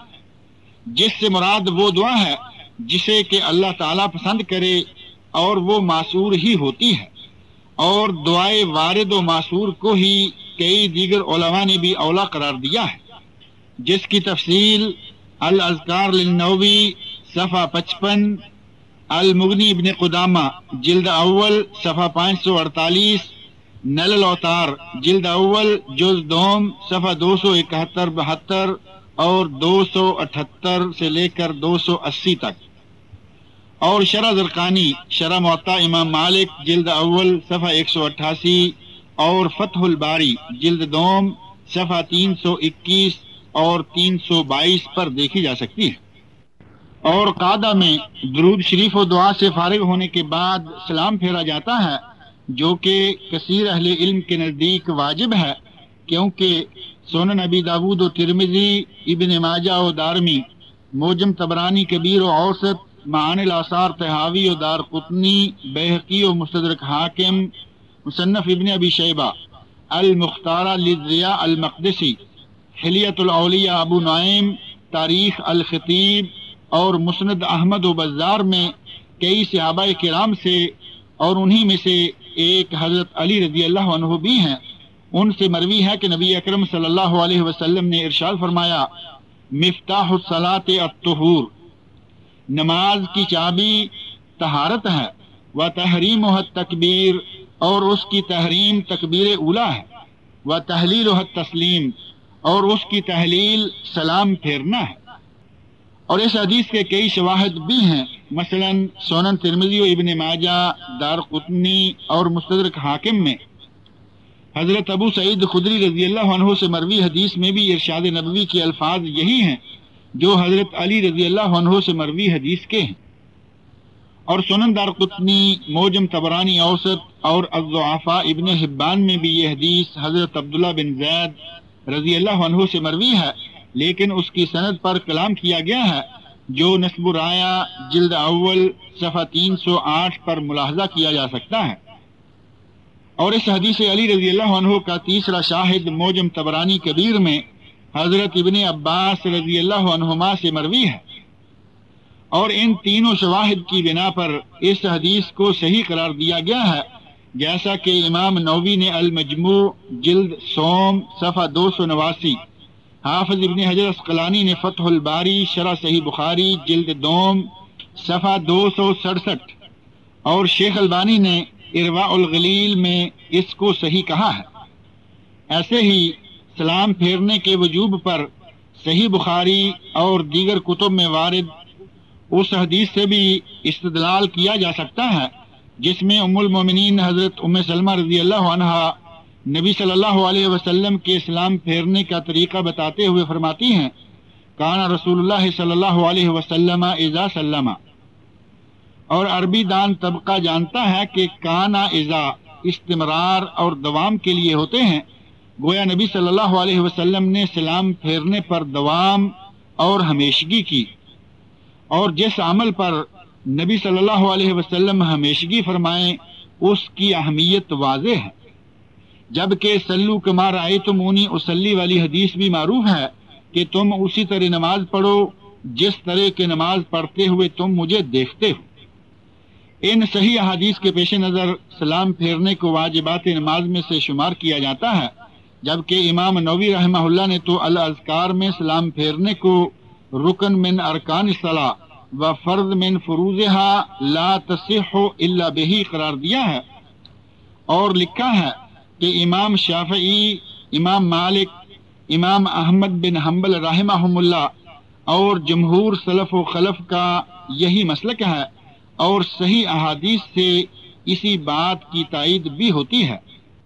جس سے مراد وہ دعا ہے جسے کہ اللہ تعالیٰ پسند کرے اور وہ معصور ہی ہوتی ہے، اور دعائے وارد و معصور کو ہی کئی دیگر علماء نے بھی اولا قرار دیا ہے، جس کی تفصیل الاذکار للنووی صفحہ 55، المغنی ابن قدامہ جلد اول صفحہ 548، نیل الاوتار جلد اول جز دوم صفحہ 271-72 اور 278 سے لے کر 280 تک، اور شرح زرقانی شرح موطا امام مالک جلد اول صفحہ 188 اور فتح الباری جلد دوم صفحہ 321 اور 322 پر دیکھی جا سکتی ہے۔ اور قعدہ میں درود شریف و دعا سے فارغ ہونے کے بعد سلام پھیرا جاتا ہے، جو کہ کثیر اہل علم کے نزدیک واجب ہے، کیونکہ سنن ابی داود و ترمذی، ابن ماجہ و دارمی، موجم طبرانی کبیر و اوسط، معانی الاثار طحاوی و دار قطنی، بیہقی و مستدرک حاکم، مصنف ابن ابی شیبہ، المختارہ للضیاء المقدسی، حلیۃ الاولیاء ابو نعیم، تاریخ الخطیب اور مسند احمد و بزار میں کئی صحابہ کرام سے، اور انہی میں سے ایک حضرت علی رضی اللہ عنہ بھی ہیں، ان سے مروی ہے کہ نبی اکرم صلی اللہ علیہ وسلم نے ارشاد فرمایا مفتاح الصلاۃ الطہور، نماز کی چابی طہارت ہے، وتحریمها التکبیر، اور اس کی تحریم تکبیر اولیٰ ہے، وتحلیلها التسلیم، اور اس کی تحلیل سلام پھیرنا ہے۔ اور اس حدیث کے کئی شواہد بھی ہیں، مثلا سنن ترمذی و ابن ماجہ، دار قطنی اور مستدرک حاکم میں حضرت ابو سعید خدری رضی اللہ عنہ سے مروی حدیث میں بھی ارشاد نبوی کے الفاظ یہی ہیں جو حضرت علی رضی اللہ عنہ سے مروی حدیث کے ہیں۔ اور سنن دار قطنی، موجم طبرانی اوسط اور الضعفاء ابن حبان میں بھی یہ حدیث حضرت عبداللہ بن زید رضی اللہ عنہ سے مروی ہے، لیکن اس کی سند پر کلام کیا گیا ہے، جو نسب الرایا جلد اول صفحہ 308 پر ملاحظہ کیا جا سکتا ہے۔ اور اس حدیث علی رضی اللہ عنہ کا تیسرا شاہد موجم طبرانی کبیر میں حضرت ابن عباس رضی اللہ عنہما سے مروی ہے، اور ان تینوں شواہد کی بنا پر اس حدیث کو صحیح قرار دیا گیا ہے، جیسا کہ امام نووی نے المجموع جلد سوم صفحہ 289، حافظ ابن حجر اسقلانی نے فتح الباری شرح صحیح بخاری جلد دوم صفحہ 267 اور شیخ البانی نے ارواء الغلیل میں اس کو صحیح کہا ہے۔ ایسے ہی سلام پھیرنے کے وجوب پر صحیح بخاری اور دیگر کتب میں وارد اس حدیث سے بھی استدلال کیا جا سکتا ہے جس میں ام المومنین حضرت ام سلمہ رضی اللہ عنہا نبی صلی اللہ علیہ وسلم کے سلام پھیرنے کا طریقہ بتاتے ہوئے فرماتی ہیں، کان رسول اللہ صلی اللہ علیہ وسلم اذا سلم، اور عربی دان طبقہ جانتا ہے کہ کانا اذا استمرار اور دوام کے لیے ہوتے ہیں، گویا نبی صلی اللہ علیہ وسلم نے سلام پھیرنے پر دوام اور ہمیشگی کی، اور جس عمل پر نبی صلی اللہ علیہ وسلم ہمیشگی فرمائیں اس کی اہمیت واضح ہے، جبکہ سلو کما رأیتمونی اصلی والی حدیث بھی معروف ہے کہ تم اسی طرح نماز پڑھو جس طرح کے نماز پڑھتے ہوئے تم مجھے دیکھتے ہو۔ ان صحیح احادیث کے پیش نظر سلام پھیرنے کو واجبات نماز میں سے شمار کیا جاتا ہے، جبکہ امام نووی رحمہ اللہ نے تو الاذکار میں سلام پھیرنے کو رکن من ارکان الصلاۃ و فرض من فروضها لا تصح الا به قرار دیا ہے، اور لکھا ہے کہ امام شافعی، امام مالک، امام احمد بن حنبل رحمہم اللہ اور جمہور سلف و خلف کا یہی مسلک ہے، اور صحیح احادیث سے اسی بات کی تائید بھی ہوتی ہے۔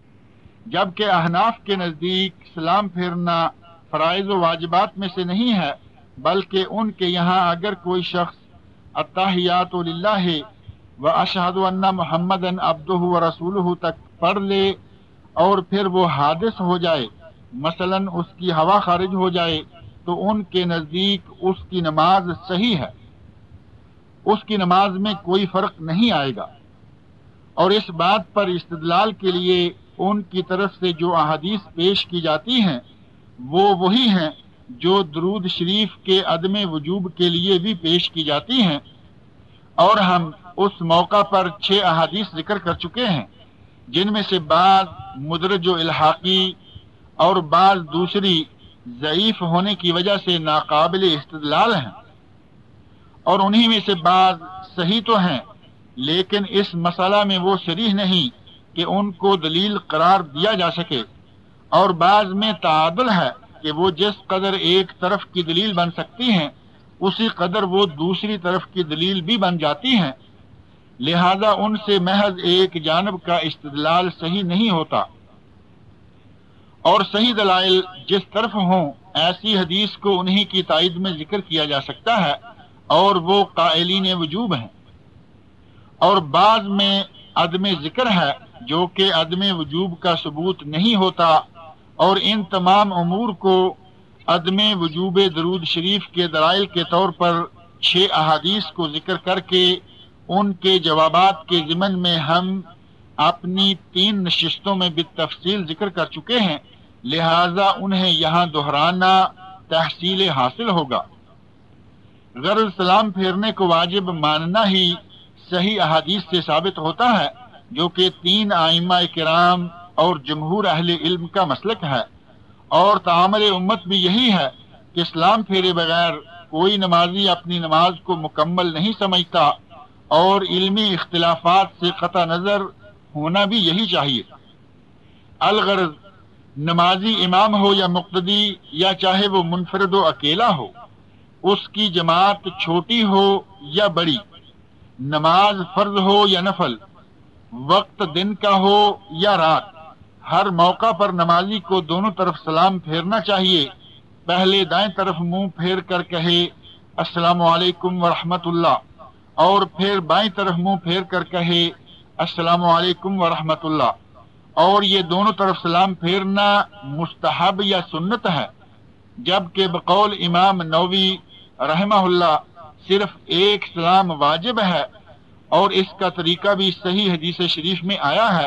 جبکہ احناف کے نزدیک سلام پھیرنا فرائض و واجبات میں سے نہیں ہے، بلکہ ان کے یہاں اگر کوئی شخص التحیات للہ و اشہد ان محمدا عبدہ و رسولہ تک پڑھ لے اور پھر وہ حادث ہو جائے، مثلا اس کی ہوا خارج ہو جائے، تو ان کے نزدیک اس کی نماز صحیح ہے، اس کی نماز میں کوئی فرق نہیں آئے گا۔ اور اس بات پر استدلال کے لیے ان کی طرف سے جو احادیث پیش کی جاتی ہیں وہ وہی ہیں جو درود شریف کے عدم وجوب کے لیے بھی پیش کی جاتی ہیں، اور ہم اس موقع پر 6 احادیث ذکر کر چکے ہیں، جن میں سے بعض مدرج و الحاقی اور بعض دوسری ضعیف ہونے کی وجہ سے ناقابل استدلال ہیں، اور انہی میں سے بعض صحیح تو ہیں لیکن اس مسئلہ میں وہ صریح نہیں کہ ان کو دلیل قرار دیا جا سکے، اور بعض میں تعادل ہے کہ وہ جس قدر ایک طرف کی دلیل بن سکتی ہیں اسی قدر وہ دوسری طرف کی دلیل بھی بن جاتی ہیں، لہذا ان سے محض ایک جانب کا استدلال صحیح نہیں ہوتا، اور صحیح دلائل جس طرف ہوں ایسی حدیث کو انہی کی تائید میں ذکر کیا جا سکتا ہے، اور وہ قائلین وجوب ہیں، اور بعض میں عدم ذکر ہے جو کہ عدم وجوب کا ثبوت نہیں ہوتا، اور ان تمام امور کو عدم وجوب درود شریف کے دلائل کے طور پر 6 احادیث کو ذکر کر کے ان کے جوابات کے ضمن میں ہم اپنی 3 نشستوں میں بالتفصیل ذکر کر چکے ہیں، لہذا انہیں یہاں دہرانا تحصیل حاصل ہوگا۔ غرض سلام پھیرنے کو واجب ماننا ہی صحیح احادیث سے ثابت ہوتا ہے، جو کہ 3 ائمہ کرام اور جمہور اہل علم کا مسلک ہے، اور تعامل امت بھی یہی ہے کہ سلام پھیرے بغیر کوئی نمازی اپنی نماز کو مکمل نہیں سمجھتا، اور علمی اختلافات سے قطع نظر ہونا بھی یہی چاہیے۔ الغرض نمازی امام ہو یا مقتدی، یا چاہے وہ منفرد و اکیلا ہو، اس کی جماعت چھوٹی ہو یا بڑی، نماز فرض ہو یا نفل، وقت دن کا ہو یا رات، ہر موقع پر نمازی کو دونوں طرف سلام پھیرنا چاہیے۔ پہلے دائیں طرف منہ پھیر کر کہے السلام علیکم ورحمۃ اللہ، اور پھر بائیں طرف منہ پھیر کر کہے السلام علیکم ورحمۃ اللہ، اور یہ دونوں طرف سلام پھیرنا مستحب یا سنت ہے، جبکہ بقول امام نووی رحمہ اللہ صرف ایک سلام واجب ہے، اور اس کا طریقہ بھی صحیح حدیث شریف میں آیا ہے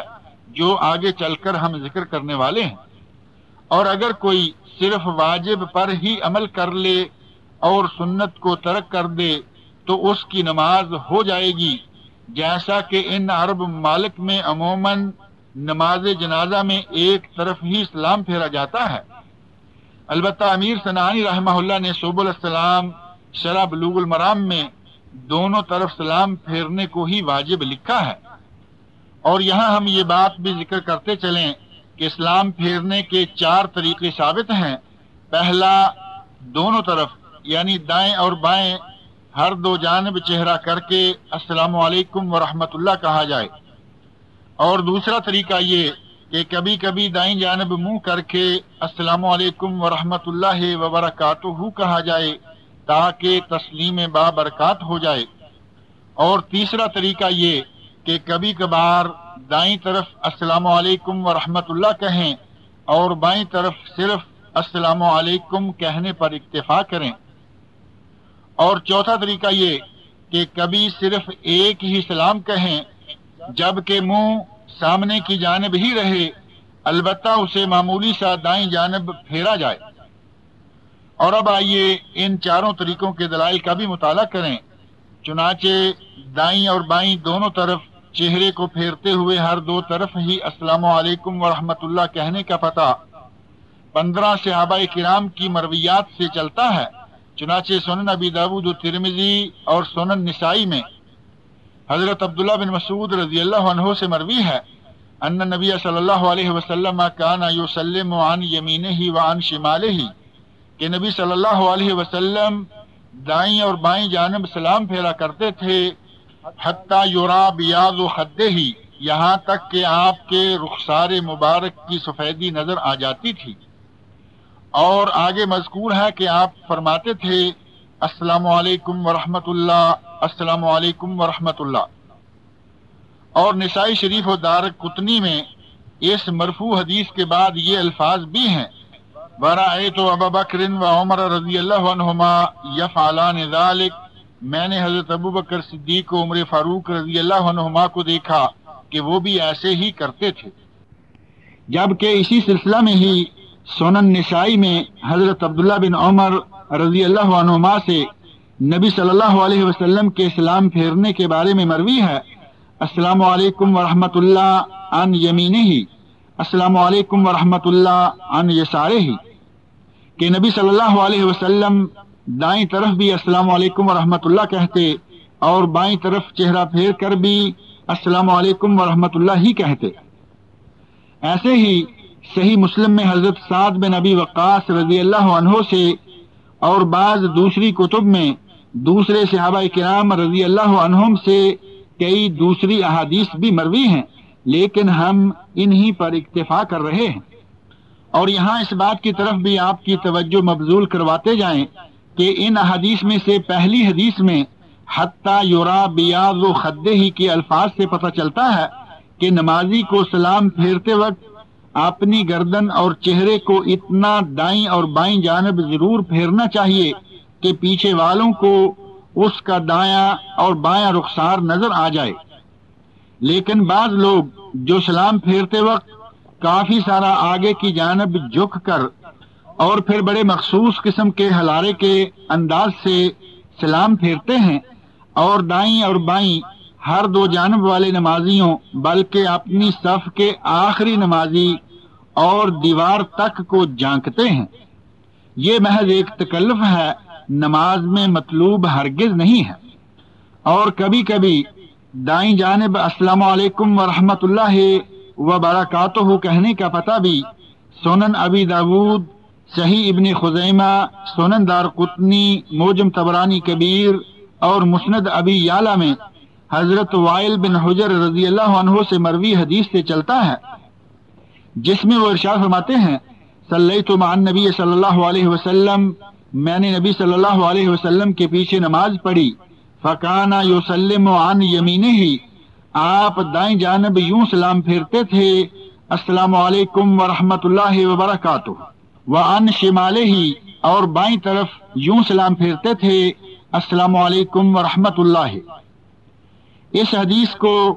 جو آگے چل کر ہم ذکر کرنے والے ہیں۔ اور اگر کوئی صرف واجب پر ہی عمل کر لے اور سنت کو ترک کر دے تو اس کی نماز ہو جائے گی، جیسا کہ ان عرب ممالک میں عموماً نماز جنازہ میں ایک طرف ہی سلام پھیرا جاتا ہے۔ البتہ امیر صنعانی رحمہ اللہ نے سبل السلام شرح بلوغ المرام میں دونوں طرف سلام پھیرنے کو ہی واجب لکھا ہے۔ اور یہاں ہم یہ بات بھی ذکر کرتے چلیں کہ سلام پھیرنے کے 4 طریقے ثابت ہیں۔ پہلا، دونوں طرف یعنی دائیں اور بائیں ہر 2 جانب چہرہ کر کے السلام علیکم ورحمۃ اللہ کہا جائے، اور دوسرا طریقہ یہ کہ کبھی کبھی دائیں جانب منہ کر کے السلام علیکم ورحمۃ اللہ وبرکاتہ کہا جائے تاکہ تسلیم بابرکات ہو جائے، اور تیسرا طریقہ یہ کہ کبھی کبھار دائیں طرف السلام علیکم ورحمۃ اللہ کہیں اور بائیں طرف صرف السلام علیکم کہنے پر اکتفا کریں، اور چوتھا طریقہ یہ کہ کبھی صرف ایک ہی سلام کہیں جبکہ منہ سامنے کی جانب ہی رہے، البتہ اسے معمولی سا دائیں جانب پھیرا جائے۔ اور اب آئیے ان 4 طریقوں کے دلائل کا بھی مطالعہ کریں۔ چنانچہ دائیں اور بائیں دونوں طرف چہرے کو پھیرتے ہوئے ہر 2 طرف ہی السلام علیکم ورحمۃ اللہ کہنے کا پتہ 15 صحابہ کرام کی مرویات سے چلتا ہے۔ چنانچہ سنن ابی داود و ترمذی اور سنن نسائی میں حضرت عبداللہ بن مسعود رضی اللہ عنہ سے مروی ہے ان نبی صلی اللہ علیہ وسلم کان یسلم عن یمینہ وعن شمالہ، کہ نبی صلی اللہ علیہ وسلم دائیں اور بائیں جانب سلام پھیرا کرتے تھے، حتی یرا بیاض خدہ، یہاں تک کہ آپ کے رخسار مبارک کی سفیدی نظر آ جاتی تھی۔ اور آگے مذکور ہے کہ آپ فرماتے تھے السلام علیکم ورحمۃ اللہ، السلام علیکم ورحمۃ اللہ۔ اور نسائی شریف و دارقطنی میں اس مرفوع حدیث کے بعد یہ الفاظ بھی ہیں وَرَأَيْتُ أَبَا بَكْرٍ وَعُمَرَ رضی اللہ عنہما یفعلان ذلک، میں نے حضرت ابو بکر صدیق و عمر فاروق رضی اللہ عنہما کو دیکھا کہ وہ بھی ایسے ہی کرتے تھے۔ جبکہ اسی سلسلہ میں ہی سنن نسائی میں حضرت عبداللہ بن عمر رضی اللہ عنہما سے نبی صلی اللہ علیہ وسلم کے سلام پھیرنے کے بارے میں مروی ہے السلام علیکم ورحمۃ اللہ عن یمینہ، السلام علیکم ورحمۃ اللہ عن یسارہ، کہ نبی صلی اللہ علیہ وسلم دائیں طرف بھی السلام علیکم ورحمۃ اللہ کہتے اور بائیں طرف چہرہ پھیر کر بھی السلام علیکم ورحمۃ اللہ ہی کہتے۔ ایسے ہی صحیح مسلم میں حضرت سعد بن ابی وقاص رضی اللہ عنہ سے اور بعض دوسری کتب میں دوسرے صحابہ کرام رضی اللہ عنہم سے کئی دوسری احادیث بھی مروی ہیں، لیکن ہم انہی پر اکتفا کر رہے ہیں۔ اور یہاں اس بات کی طرف بھی آپ کی توجہ مبذول کرواتے جائیں کہ ان احادیث میں سے پہلی حدیث میں حتی یرا بیاض خدہ کے الفاظ سے پتہ چلتا ہے کہ نمازی کو سلام پھیرتے وقت اپنی گردن اور چہرے کو اتنا دائیں اور بائیں جانب ضرور پھیرنا چاہیے کہ پیچھے والوں کو اس کا دایاں اور بایاں رخسار نظر آ جائے۔ لیکن بعض لوگ جو سلام پھیرتے وقت کافی سارا آگے کی جانب جھک کر اور پھر بڑے مخصوص قسم کے ہلارے کے انداز سے سلام پھیرتے ہیں اور دائیں اور بائیں ہر 2 جانب والے نمازیوں بلکہ اپنی صف کے آخری نمازی اور دیوار تک کو جھانکتے ہیں، یہ محض ایک تکلف ہے، نماز میں مطلوب ہرگز نہیں ہے۔ اور کبھی کبھی دائیں جانب السلام علیکم ورحمۃ اللہ وبرکاتہ کہنے کا پتہ بھی سنن ابی داود، صحیح ابن خزیمہ، سنن دارقطنی، معجم طبرانی کبیر اور مسند ابی یعلا میں حضرت وائل بن حجر رضی اللہ عنہ سے مروی حدیث سے چلتا ہے، جس میں وہ ارشاد فرماتے ہیں صلیت مع النبی صلی اللہ علیہ وسلم، میں نے نبی صلی اللہ علیہ وسلم کے پیچھے نماز پڑھی، فکان یسلم عن یمینہ، آپ دائیں جانب یوں سلام پھیرتے تھے السلام علیکم ورحمۃ اللہ وبرکاتہ، وعن شمالہ، اور بائیں طرف یوں سلام پھیرتے تھے السلام علیکم ورحمۃ اللہ۔ اس حدیث کو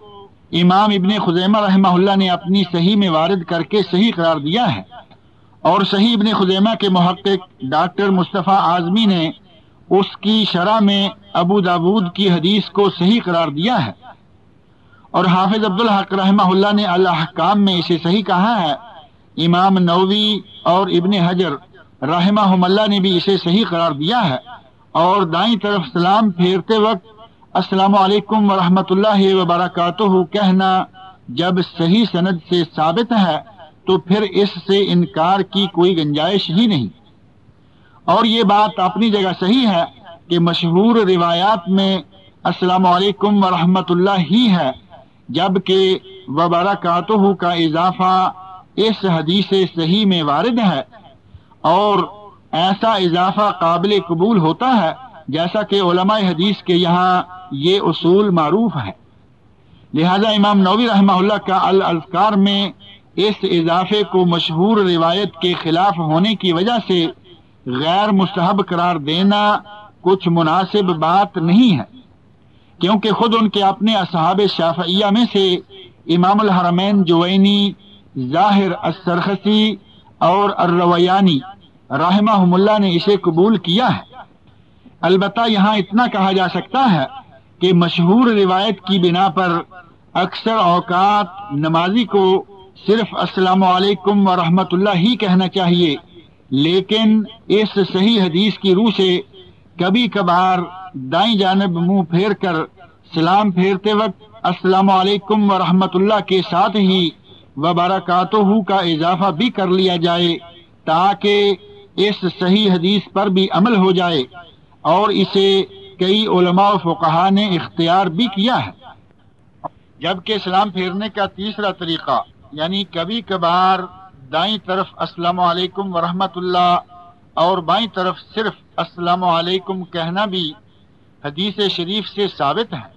امام ابن خزیمہ رحمہ اللہ نے اپنی صحیح میں وارد کر کے صحیح قرار دیا ہے، اور صحیح ابن خزیمہ کے محقق ڈاکٹر مصطفیٰ اعظمی نے اس کی شرح میں ابو داود کی حدیث کو صحیح قرار دیا ہے، اور حافظ عبدالحق رحمہ اللہ نے الاحکام میں اسے صحیح کہا ہے۔ امام نووی اور ابن حجر رحمہم اللہ نے بھی اسے صحیح قرار دیا ہے، اور دائیں طرف سلام پھیرتے وقت السلام علیکم ورحمۃ اللہ وبرکاتہ کہنا جب صحیح سند سے ثابت ہے تو پھر اس سے انکار کی کوئی گنجائش ہی نہیں۔ اور یہ بات اپنی جگہ صحیح ہے کہ مشہور روایات میں السلام علیکم ورحمۃ اللہ ہی ہے، جبکہ وبرکاتہ کا اضافہ اس حدیث صحیح میں وارد ہے، اور ایسا اضافہ قابل قبول ہوتا ہے جیسا کہ علماء حدیث کے یہاں یہ اصول معروف ہے۔ لہذا امام نووی رحمہ اللہ کا الاذکار میں اس اضافے کو مشہور روایت کے خلاف ہونے کی وجہ سے غیر مستحب قرار دینا کچھ مناسب بات نہیں ہے، کیونکہ خود ان کے اپنے اصحاب شافعیہ میں سے امام الحرمین جوینی، ظاہر السرخسی اور الرویانی رحمہم اللہ نے اسے قبول کیا ہے۔ البتہ یہاں اتنا کہا جا سکتا ہے کہ مشہور روایت کی بنا پر اکثر اوقات نمازی کو صرف السلام علیکم ورحمۃ اللہ ہی کہنا چاہیے، لیکن اس صحیح حدیث کی روح سے کبھی کبھار دائیں جانب منہ پھیر کر سلام پھیرتے وقت السلام علیکم ورحمۃ اللہ کے ساتھ ہی وبرکاتہ کا اضافہ بھی کر لیا جائے، تاکہ اس صحیح حدیث پر بھی عمل ہو جائے، اور اسے کئی علماء و فقہا نے اختیار بھی کیا ہے۔ جبکہ سلام پھیرنے کا تیسرا طریقہ، یعنی کبھی کبھار دائیں طرف السلام علیکم ورحمۃ اللہ اور بائیں طرف صرف السلام علیکم کہنا بھی حدیث شریف سے ثابت ہے۔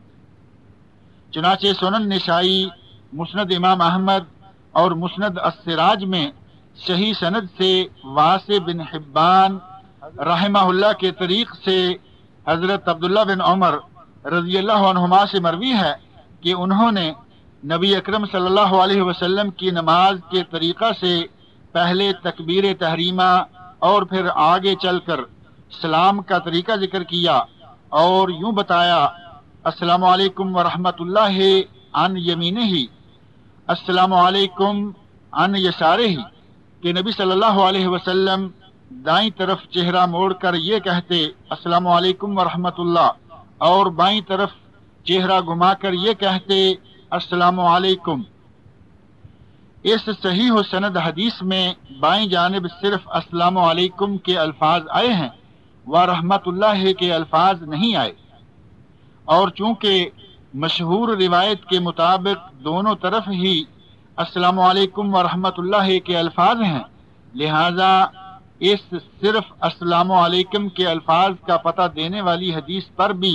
چنانچہ سنن نسائی، مسند امام احمد اور مسند السراج میں صحیح سند سے واسع بن حبان رحمہ اللہ کے طریق سے حضرت عبداللہ بن عمر رضی اللہ عنہما سے مروی ہے کہ انہوں نے نبی اکرم صلی اللہ علیہ وسلم کی نماز کے طریقہ سے پہلے تکبیر تحریمہ اور پھر آگے چل کر سلام کا طریقہ ذکر کیا، اور یوں بتایا السلام علیکم ورحمۃ اللہ عن یمینہ، السلام علیکم عن یسارہ، کہ نبی صلی اللہ علیہ وسلم دائیں طرف چہرہ موڑ کر یہ کہتے السلام علیکم ورحمۃ اللہ، اور بائیں طرف چہرہ گھما کر یہ کہتے السلام علیکم۔ اس صحیح و سند حدیث میں بائیں جانب صرف السلام علیکم کے الفاظ آئے ہیں، ورحمۃ اللہ کے الفاظ نہیں آئے، اور چونکہ مشہور روایت کے مطابق دونوں طرف ہی السلام علیکم ورحمۃ اللہ کے الفاظ ہیں، لہذا اس صرف السلام علیکم کے الفاظ کا پتہ دینے والی حدیث پر بھی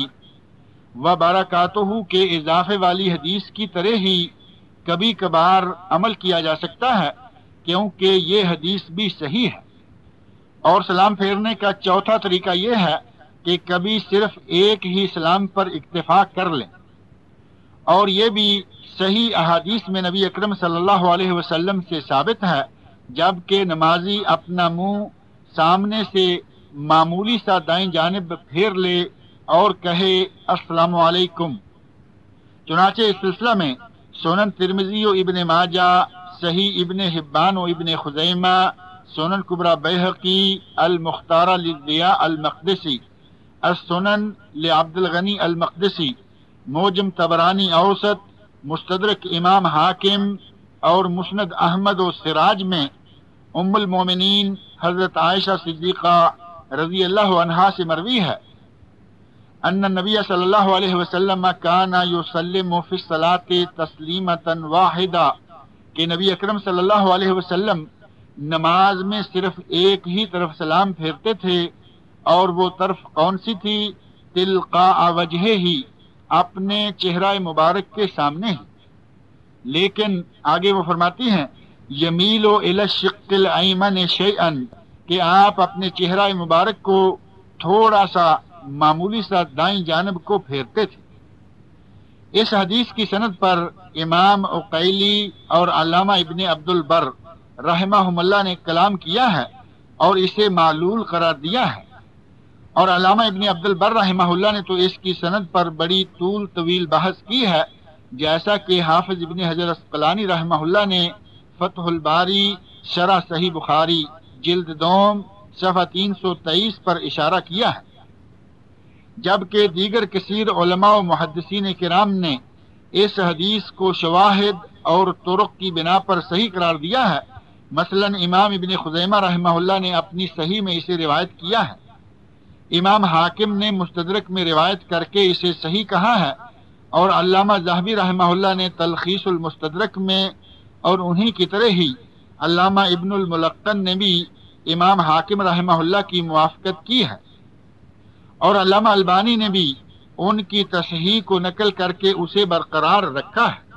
وبرکاتہ کے اضافے والی حدیث کی طرح ہی کبھی کبھار عمل کیا جا سکتا ہے، کیونکہ یہ حدیث بھی صحیح ہے۔ اور سلام پھیرنے کا چوتھا طریقہ یہ ہے کہ کبھی صرف ایک ہی سلام پر اکتفا کر لیں، اور یہ بھی صحیح احادیث میں نبی اکرم صلی اللہ علیہ وسلم سے ثابت ہے، جبکہ نمازی اپنا منہ سامنے سے معمولی سا دائیں جانب پھیر لے اور کہے السلام علیکم۔ چنانچہ اس سلسلہ میں سنن ترمذی و ابن ماجہ، صحیح ابن حبان و ابن خزیمہ، سنن کبریٰ بیہقی، المختارہ للضیاء المقدسی، السنن لعبد الغنی المقدسی، موجم طبرانی اوسط، مستدرک امام حاکم اور مسند احمد و سراج میں ام المومنین حضرت عائشہ صدیقہ رضی اللہ عنہا سے مروی ہے ان النبی صلی اللہ علیہ وسلم کان یسلم فی الصلاۃ تسلیمۃ واحدہ، کہ نبی اکرم صلی اللہ علیہ وسلم نماز میں صرف ایک ہی طرف سلام پھیرتے تھے، اور وہ طرف کون سی تھی؟ تلقاء وجہہ ہی، اپنے چہرہ مبارک کے سامنے ہی۔ لیکن آگے وہ فرماتی ہیں یمیل الی الشق الایمن شیئا، کہ آپ اپنے چہرہ مبارک کو تھوڑا سا معمولی سا دائیں جانب کو پھیرتے تھے۔ اس حدیث کی سند پر امام عقیلی اور علامہ ابن عبد البر رحمہم اللہ نے کلام کیا ہے اور اسے معلول قرار دیا ہے، اور علامہ ابن عبد البر رحمہ اللہ نے تو اس کی سند پر بڑی طویل بحث کی ہے، جیسا کہ حافظ ابن حجر عسقلانی رحمہ اللہ نے فتح الباری شرح صحیح بخاری جلد دوم صفحہ 323 پر اشارہ کیا ہے، جبکہ دیگر کثیر علماء و محدثین کرام نے اس حدیث کو شواہد اور طرق کی بنا پر صحیح قرار دیا ہے۔ مثلا امام ابن خزیمہ رحمہ اللہ نے اپنی صحیح میں اسے روایت کیا ہے، امام حاکم نے مستدرک میں روایت کر کے اسے صحیح کہا ہے، اور علامہ ذہبی رحمہ اللہ نے تلخیص المستدرک میں، اور انہی کی طرح ہی علامہ ابن الملقن نے بھی امام حاکم رحمہ اللہ کی موافقت کی ہے، اور علامہ البانی نے بھی ان کی تصحیح کو نقل کر کے اسے برقرار رکھا ہے۔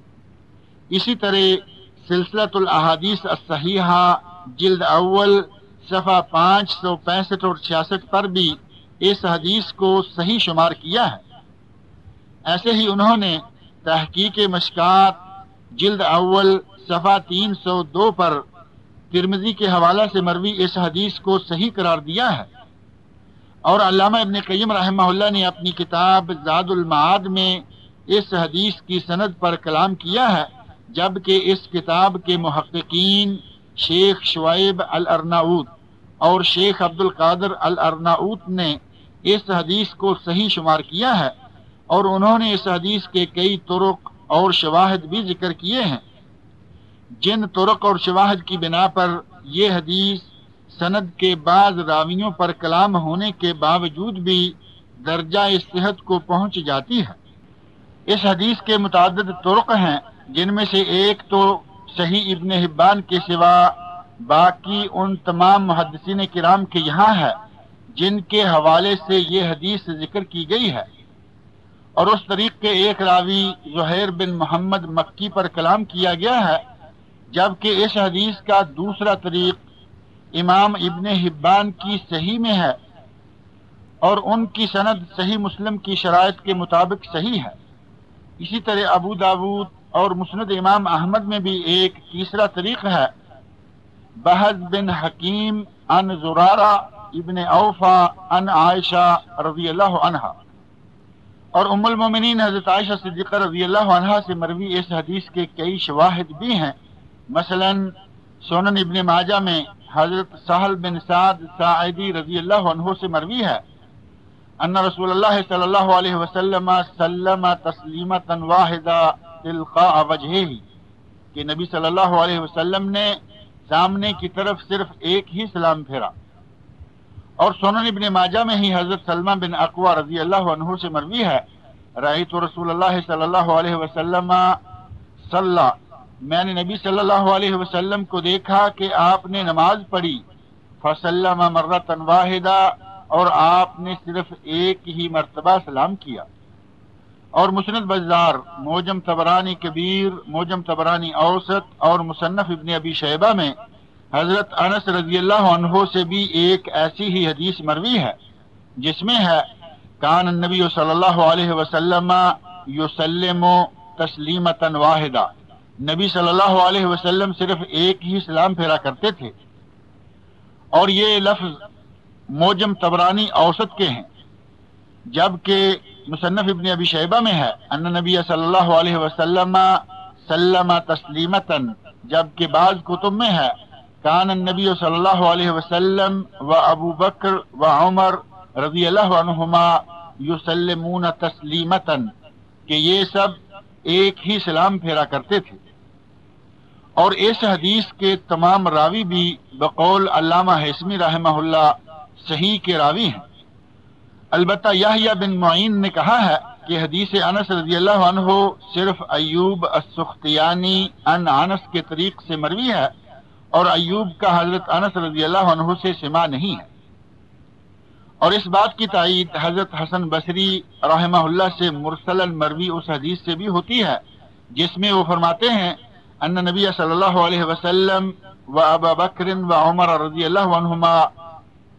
اسی طرح سلسلۃ الاحادیث الصحیحہ جلد اول صفحہ 565 اور 66 پر بھی اس حدیث کو صحیح شمار کیا ہے۔ ایسے ہی انہوں نے تحقیق مشکات جلد اول صفحہ 302 پر ترمذی کے حوالہ سے مروی اس حدیث کو صحیح قرار دیا ہے، اور علامہ ابن قیم رحمہ اللہ نے اپنی کتاب زاد المعاد میں اس حدیث کی سند پر کلام کیا ہے، جبکہ اس کتاب کے محققین شیخ شعیب الارناؤوط اور شیخ عبد القادر الارناؤوط نے اس حدیث کو صحیح شمار کیا ہے، اور انہوں نے اس حدیث کے کئی طرق اور شواہد بھی ذکر کیے ہیں، جن طرق اور شواہد کی بنا پر یہ حدیث سند کے بعض راویوں پر کلام ہونے کے باوجود بھی درجہ صحت کو پہنچ جاتی ہے۔ اس حدیث کے متعدد طرق ہیں، جن میں سے ایک تو صحیح ابن حبان کے سوا باقی ان تمام محدثین کرام کے یہاں ہے جن کے حوالے سے یہ حدیث ذکر کی گئی ہے، اور اس طریق کے ایک راوی زہیر بن محمد مکی پر کلام کیا گیا ہے، جبکہ اس حدیث کا دوسرا طریق امام ابن حبان کی صحیح میں ہے، اور ان کی سند صحیح مسلم کی شرائط کے مطابق صحیح ہے۔ اسی طرح ابو داود اور مسند امام احمد میں بھی ایک تیسرا طریق ہے، بہز بن حکیم عن زرارہ ابن اوفا عن عائشہ رضی اللہ عنہا، اور ام المومنین حضرت عائشہ صدیقہ رضی اللہ عنہا سے مروی اس حدیث کے کئی شواہد بھی ہیں۔ مثلا سنن ابن ماجہ میں حضرت سہل بن سعد ساعدی رضی اللہ عنہ سے مروی ہے، ان رسول اللہ صلی اللہ علیہ وسلم سلم تسلیمۃ واحدہ تلقاء وجہہ، کہ نبی صلی اللہ علیہ وسلم نے سامنے کی طرف صرف ایک ہی سلام پھیرا۔ اور سنن ابن ماجہ میں ہی حضرت سلمہ بن اقویٰ رضی اللہ عنہ سے مروی ہے، رأیت رسول اللہ صلی اللہ علیہ وسلم صلی، میں نے نبی صلی اللہ علیہ وسلم کو دیکھا کہ آپ نے نماز پڑھی، فسلم مرۃ واحدہ، اور آپ نے صرف ایک ہی مرتبہ سلام کیا۔ اور مسند بزار، موجم طبرانی کبیر، موجم طبرانی اوسط اور مصنف ابن ابی شیبہ میں حضرت انس رضی اللہ عنہ سے بھی ایک ایسی ہی حدیث مروی ہے، جس میں ہے کان النبی صلی اللہ علیہ وسلم یسلم تسلیمۃ واحدہ، نبی صلی اللہ علیہ وسلم صرف ایک ہی سلام پھیرا کرتے تھے۔ اور یہ لفظ موجم طبرانی اوسط کے ہیں، جبکہ مصنف ابن ابی شیبہ میں ہے ان نبی صلی اللہ علیہ وسلم سلم تسلیمتاً، جبکہ بعض کتب میں ہے کان النبی صلی اللہ علیہ وسلم و ابو بکر و عمر رضی اللہ عنہما یسلمون تسلیمتاً، کہ یہ سب ایک ہی سلام پھیرا کرتے تھے۔ اور اس حدیث کے تمام راوی بھی بقول علامہ حسمی رحمہ اللہ صحیح کے راوی ہیں۔ البتہ یحییٰ بن معین نے کہا ہے کہ حدیث انس رضی اللہ عنہ صرف ایوب السختیانی عن انس کے طریق سے مروی ہے، اور ایوب کا حضرت انس رضی اللہ عنہ سے سماع نہیں ہے۔ اور اس بات کی تائید حضرت حسن بصری رحمہ اللہ سے مرسلا مروی اس حدیث سے بھی ہوتی ہے، جس میں وہ فرماتے ہیں ان نبی صلی اللہ علیہ وسلم و ابا بکر و عمر رضی اللہ عنہما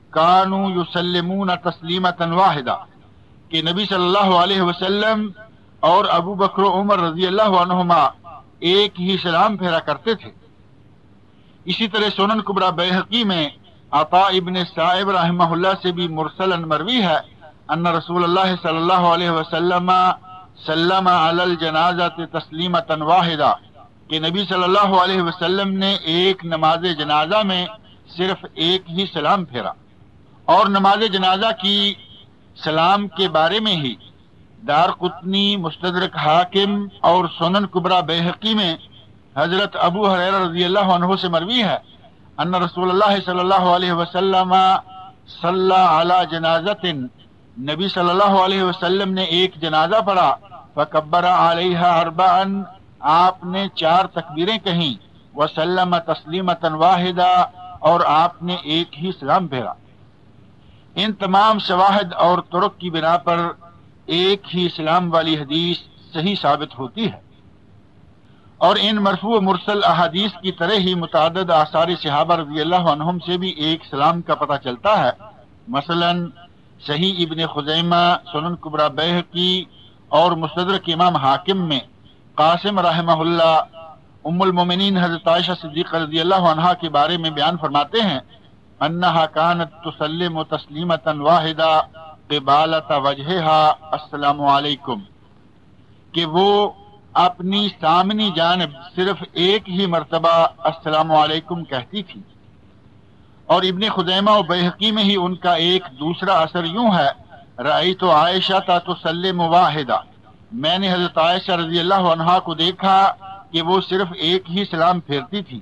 کانوا یسلمون تسلیمۃ واحدہ، کہ نبی صلی اللہ علیہ وسلم اور ابو بکر و عمر رضی اللہ عنہما ایک ہی سلام پھیرا کرتے تھے۔ اسی طرح سنن کبریٰ بیہقی میں عطاء ابن صائب رحمہ اللہ سے بھی مرسلا مروی ہے ان رسول اللہ صلی اللہ علیہ وسلم سلم علی الجنازۃ تسلیمۃ واحدہ، کہ نبی صلی اللہ علیہ وسلم نے ایک نماز جنازہ میں صرف ایک ہی سلام پھیرا۔ اور نماز جنازہ کی سلام کے بارے میں ہی دارقطنی، مستدرک حاکم اور سنن کبریٰ بیہقی میں حضرت ابو ہریرہ رضی اللہ عنہ سے مروی ہے ان رسول اللہ صلی اللہ علیہ وسلم صلی علی جنازۃ، نبی صلی اللہ علیہ وسلم نے ایک جنازہ پڑھا، فکبر علیہا اربعا، آپ نے 4 تکبیریں کہیں، وسلم تسلیمۃ واحدہ، اور آپ نے ایک ہی سلام پھیرا۔ ان تمام شواہد اور طرق کی بنا پر ایک ہی سلام والی حدیث صحیح ثابت ہوتی ہے، اور ان مرفوع و مرسل احادیث کی طرح ہی متعدد آثار صحابہ رضی اللہ عنہم سے بھی ایک سلام کا پتہ چلتا ہے۔ مثلا صحیح ابن خزیمہ، سنن کبریٰ بیہقی اور مستدرک امام حاکم میں قاسم رحمہ اللہ ام المومنین حضرت عائشہ صدیقہ رضی اللہ عنہا کے بارے میں بیان فرماتے ہیں انہا کانت تسلم تسلیمۃ واحدہ قبالۃ وجہہا السلام علیکم، کہ وہ اپنی سامنی جانب صرف ایک ہی مرتبہ السلام علیکم کہتی تھی۔ اور ابن خزیمہ و بیہقی میں ہی ان کا ایک دوسرا اثر یوں ہے، رأیت عائشہ تسلم واحدہ، میں نے حضرت عائشہ رضی اللہ عنہا کو دیکھا کہ وہ صرف ایک ہی سلام پھیرتی تھی۔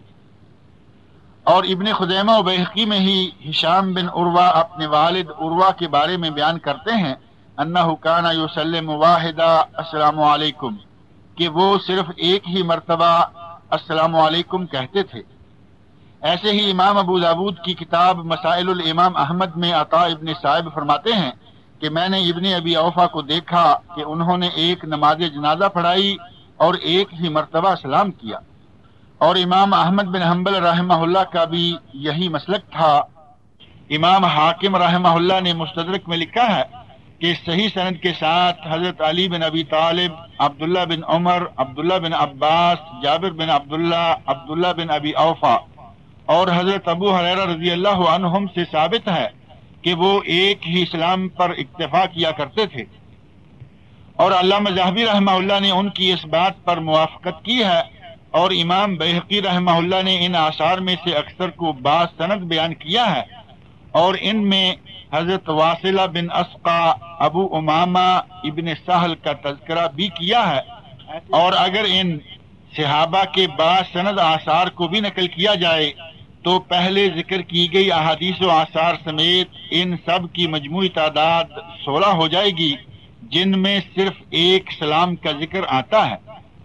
اور ابن خزیمہ و بیہقی میں ہی ہشام بن عروہ اپنے والد عروہ کے بارے میں بیان کرتے ہیں انہ کان یسلم واحدہ السلام علیکم، کہ وہ صرف ایک ہی مرتبہ السلام علیکم کہتے تھے۔ ایسے ہی امام ابو داود کی کتاب مسائل الامام احمد میں عطاء ابن صائب فرماتے ہیں کہ میں نے ابن ابی اوفا کو دیکھا کہ انہوں نے ایک نماز جنازہ پڑھائی اور ایک ہی مرتبہ سلام کیا۔ اور امام احمد بن حنبل رحمہ اللہ کا بھی یہی مسلک تھا۔ امام حاکم رحمہ اللہ نے مستدرک میں لکھا ہے کہ صحیح سند کے ساتھ حضرت علی بن ابی طالب، عبداللہ بن عمر، عبداللہ بن عباس، جابر بن عبداللہ، عبداللہ بن ابی اوفا اور حضرت ابو ہریرہ رضی اللہ عنہم سے ثابت ہے کہ وہ ایک ہی سلام پر اکتفا کیا کرتے تھے۔ اور علامہ ذہبی رحمہ اللہ نے ان کی اس بات پر موافقت کی ہے، اور امام بیہقی رحمہ اللہ نے ان آثار میں سے اکثر کو باسند بیان کیا ہے، اور ان میں حضرت واصلہ بن اسقا، ابو امامہ ابن سہل کا تذکرہ بھی کیا ہے۔ اور اگر ان صحابہ کے باسند آثار کو بھی نقل کیا جائے تو پہلے ذکر کی گئی احادیث و آثار سمیت ان سب کی مجموعی تعداد 16 ہو جائے گی، جن میں صرف ایک سلام کا ذکر آتا ہے۔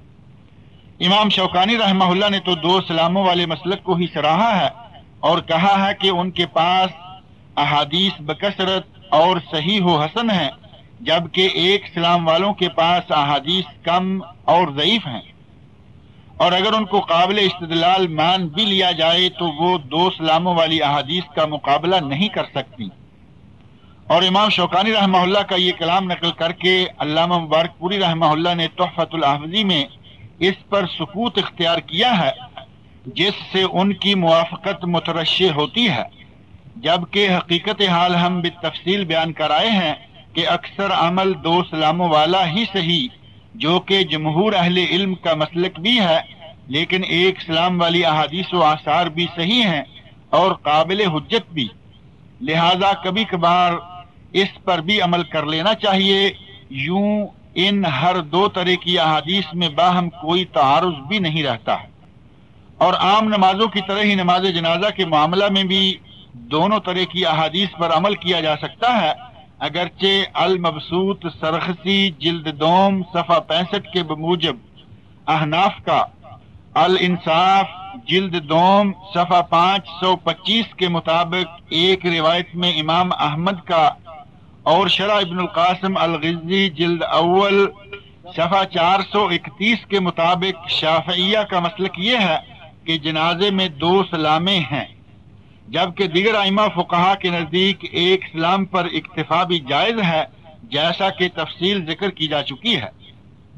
امام شوکانی رحمہ اللہ نے تو 2 سلاموں والے مسلک کو ہی سراہا ہے اور کہا ہے کہ ان کے پاس احادیث بکثرت اور صحیح و حسن ہیں، جبکہ ایک سلام والوں کے پاس احادیث کم اور ضعیف ہیں، اور اگر ان کو قابل استدلال مان بھی لیا جائے تو وہ 2 سلاموں والی احادیث کا مقابلہ نہیں کر سکتی۔ اور امام شوکانی رحمہ اللہ کا یہ کلام نقل کر کے علامہ مبارک پوری رحمہ اللہ نے تحفۃ الاحوذی میں اس پر سکوت اختیار کیا ہے، جس سے ان کی موافقت مترشح ہوتی ہے، جبکہ حقیقت حال ہم بالتفصیل بیان کر آئے ہیں کہ اکثر عمل 2 سلاموں والا ہی صحیح، جو کہ جمہور اہل علم کا مسلک بھی ہے، لیکن ایک سلام والی احادیث و آثار بھی صحیح ہیں اور قابل حجت بھی، لہذا کبھی کبھار اس پر بھی عمل کر لینا چاہیے۔ یوں ان ہر 2 طرح کی احادیث میں باہم کوئی تعارض بھی نہیں رہتا ہے۔ اور عام نمازوں کی طرح ہی نماز جنازہ کے معاملہ میں بھی دونوں طرح کی احادیث پر عمل کیا جا سکتا ہے، اگرچہ المبسوط سرخسی جلد دوم صفحہ 65 کے بموجب احناف کا، الانصاف جلد دوم صفحہ 525 کے مطابق ایک روایت میں امام احمد کا، اور شرح ابن القاسم الغزی جلد اول صفحہ 431 کے مطابق شافعیہ کا مسلک یہ ہے کہ جنازے میں 2 سلامیں ہیں، جبکہ دیگر ائمہ فقہا کے نزدیک ایک سلام پر اکتفا بھی جائز ہے، جیسا کہ تفصیل ذکر کی جا چکی ہے۔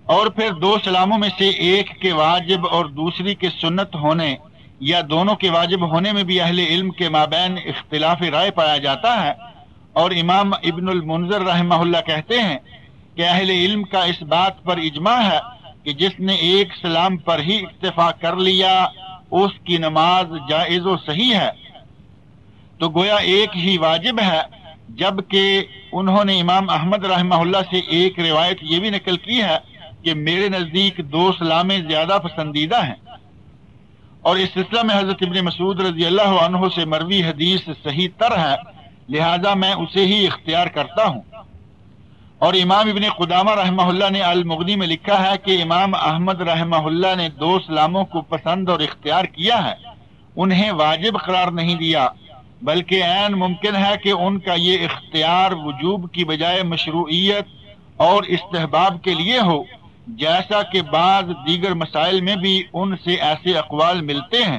اور پھر دو سلاموں میں سے ایک کے واجب اور دوسری کے سنت ہونے یا دونوں کے واجب ہونے میں بھی اہل علم کے مابین اختلاف رائے پایا جاتا ہے، اور امام ابن المنذر رحمہ اللہ کہتے ہیں کہ اہل علم کا اس بات پر اجماع ہے کہ جس نے ایک سلام پر ہی اکتفا کر لیا اس کی نماز جائز و صحیح ہے، تو گویا ایک ہی واجب ہے، جبکہ انہوں نے امام احمد رحمہ اللہ سے ایک روایت یہ بھی نقل کی ہے کہ میرے نزدیک دو سلامیں زیادہ پسندیدہ ہیں، اور اس سلسلہ میں حضرت ابن مسعود رضی اللہ عنہ سے مروی حدیث صحیح تر ہے، لہذا میں اسے ہی اختیار کرتا ہوں۔ اور امام ابن قدامہ رحمہ اللہ نے المغنی میں لکھا ہے کہ امام احمد رحمہ اللہ نے دو سلاموں کو پسند اور اختیار کیا ہے، انہیں واجب قرار نہیں دیا، بلکہ عین ممکن ہے کہ ان کا یہ اختیار وجوب کی بجائے مشروعیت اور استحباب کے لیے ہو، جیسا کہ بعض دیگر مسائل میں بھی ان سے ایسے اقوال ملتے ہیں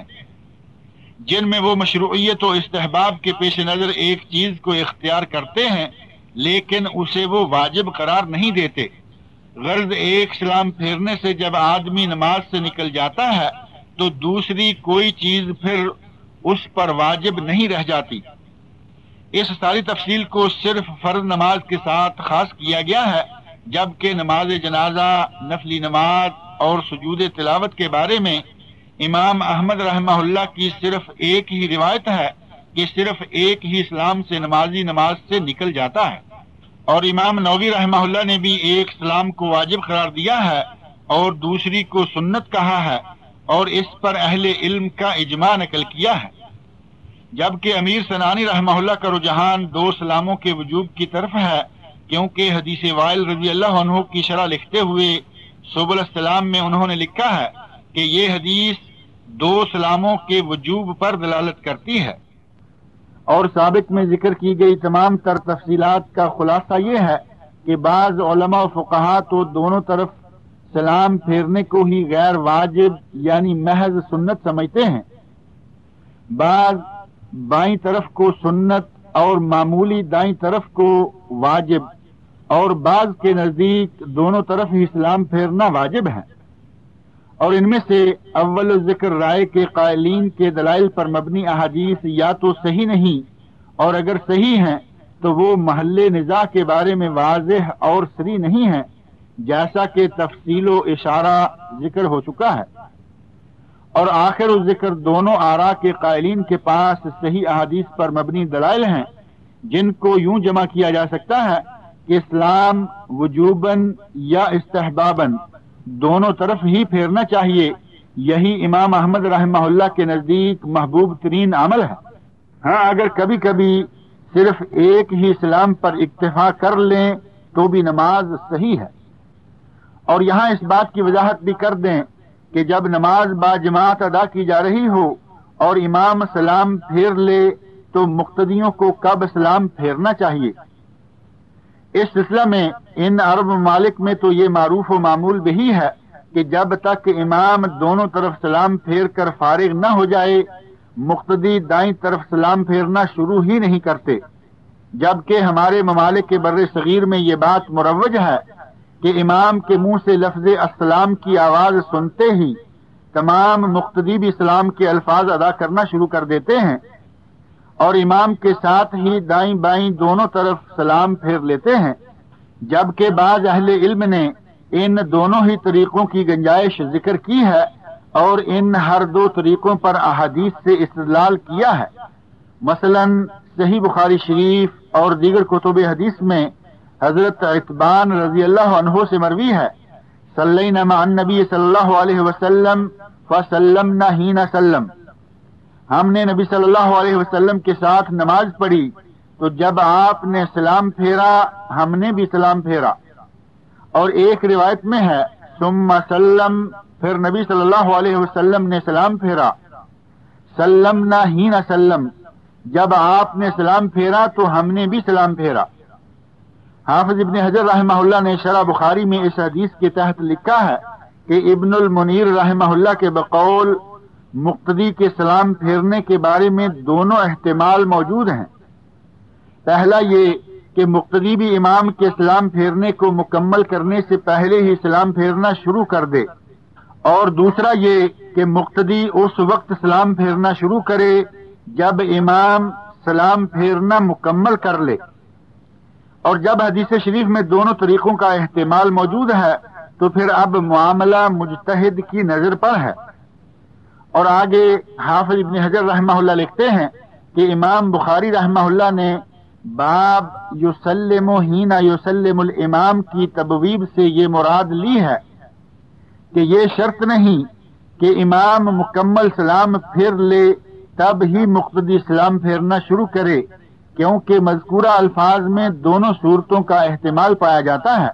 جن میں وہ مشروعیت و استحباب کے پیش نظر ایک چیز کو اختیار کرتے ہیں لیکن اسے وہ واجب قرار نہیں دیتے۔ غرض ایک سلام پھیرنے سے جب آدمی نماز سے نکل جاتا ہے تو دوسری کوئی چیز پھر اس پر واجب نہیں رہ جاتی۔ اس ساری تفصیل کو صرف فرض نماز کے ساتھ خاص کیا گیا ہے، جبکہ نماز جنازہ، نفلی نماز اور سجود تلاوت کے بارے میں امام احمد رحمہ اللہ کی صرف ایک ہی روایت ہے کہ صرف ایک ہی سلام سے نمازی نماز سے نکل جاتا ہے، اور امام نووی رحمہ اللہ نے بھی ایک سلام کو واجب قرار دیا ہے اور دوسری کو سنت کہا ہے، اور اس پر اہل علم کا اجماع نقل کیا ہے، جبکہ امیر سنانی رحمہ اللہ کا رجحان دو سلاموں کے وجوب کی طرف ہے، کیونکہ حدیث وائل رضی اللہ عنہ کی شرح لکھتے ہوئے سبل السلام میں انہوں نے لکھا ہے کہ یہ حدیث دو سلاموں کے وجوب پر دلالت کرتی ہے، اور سابق میں ذکر کی گئی تمام تر تفصیلات کا خلاصہ یہ ہے کہ بعض علماء و فقہا تو دونوں طرف سلام پھیرنے کو ہی غیر واجب یعنی محض سنت سمجھتے ہیں، بعض بائیں طرف کو سنت اور معمولی دائیں طرف کو واجب، اور بعض کے نزدیک دونوں طرف ہی سلام پھیرنا واجب ہے، اور ان میں سے اول ذکر رائے کے قائلین کے دلائل پر مبنی احادیث یا تو صحیح نہیں، اور اگر صحیح ہیں تو وہ محل نزاع کے بارے میں واضح اور صریح نہیں ہیں، جیسا کہ تفصیل و اشارہ ذکر ہو چکا ہے، اور آخر الذکر دونوں آراء کے قائلین کے پاس صحیح احادیث پر مبنی دلائل ہیں جن کو یوں جمع کیا جا سکتا ہے کہ اسلام وجوباً یا استحباباً دونوں طرف ہی پھیرنا چاہیے، یہی امام احمد رحمہ اللہ کے نزدیک محبوب ترین عمل ہے۔ ہاں اگر کبھی کبھی صرف ایک ہی سلام پر اکتفا کر لیں تو بھی نماز صحیح ہے، اور یہاں اس بات کی وضاحت بھی کر دیں کہ جب نماز با جماعت ادا کی جا رہی ہو اور امام سلام پھیر لے تو مقتدیوں کو کب سلام پھیرنا چاہیے۔ اس سلسلہ میں ان عرب ممالک میں تو یہ معروف و معمول بھی ہے کہ جب تک امام دونوں طرف سلام پھیر کر فارغ نہ ہو جائے مقتدی دائیں طرف سلام پھیرنا شروع ہی نہیں کرتے، جبکہ ہمارے ممالک کے بر صغیر میں یہ بات مروج ہے کہ امام کے منہ سے لفظ السلام کی آواز سنتے ہی تمام مقتدی بھی سلام کے الفاظ ادا کرنا شروع کر دیتے ہیں، اور امام کے ساتھ ہی دائیں بائیں دونوں طرف سلام پھیر لیتے ہیں، جبکہ بعض اہل علم نے ان دونوں ہی طریقوں کی گنجائش ذکر کی ہے اور ان ہر دو طریقوں پر احادیث سے استدلال کیا ہے۔ مثلا صحیح بخاری شریف اور دیگر کتب حدیث میں حضرت عتبان رضی اللہ عنہ سے مروی ہے، صلینا مع النبی صلی اللہ علیہ وسلم فسلمنا حین سلم، ہم نے نبی صلی اللہ علیہ وسلم کے ساتھ نماز پڑھی تو جب آپ نے سلام پھیرا ہم نے بھی سلام پھیرا، اور ایک روایت میں ہے ثم سلم، پھر نبی صلی اللہ علیہ وسلم نے سلام پھیرا، سلمنا حین سلم، جب آپ نے سلام پھیرا تو ہم نے بھی سلام پھیرا۔ حافظ ابن حجر رحمہ اللہ نے شرح بخاری میں اس حدیث کے تحت لکھا ہے کہ ابن المنیر رحمہ اللہ کے بقول مقتدی کے سلام پھیرنے کے بارے میں دونوں احتمال موجود ہیں، پہلا یہ کہ مقتدی بھی امام کے سلام پھیرنے کو مکمل کرنے سے پہلے ہی سلام پھیرنا شروع کر دے، اور دوسرا یہ کہ مقتدی اس وقت سلام پھیرنا شروع کرے جب امام سلام پھیرنا مکمل کر لے۔ اور جب حدیث شریف میں دونوں طریقوں کا احتمال موجود ہے تو پھر اب معاملہ مجتہد کی نظر پر ہے۔ اور آگے حافظ ابن حجر رحمہ اللہ لکھتے ہیں کہ امام بخاری رحمہ اللہ نے باب یسلم حین یسلم الامام کی تبویب سے یہ مراد لی ہے کہ یہ شرط نہیں کہ امام مکمل سلام پھیر لے تب ہی مقتدی سلام پھیرنا شروع کرے، کیونکہ مذکورہ الفاظ میں دونوں صورتوں کا احتمال پایا جاتا ہے،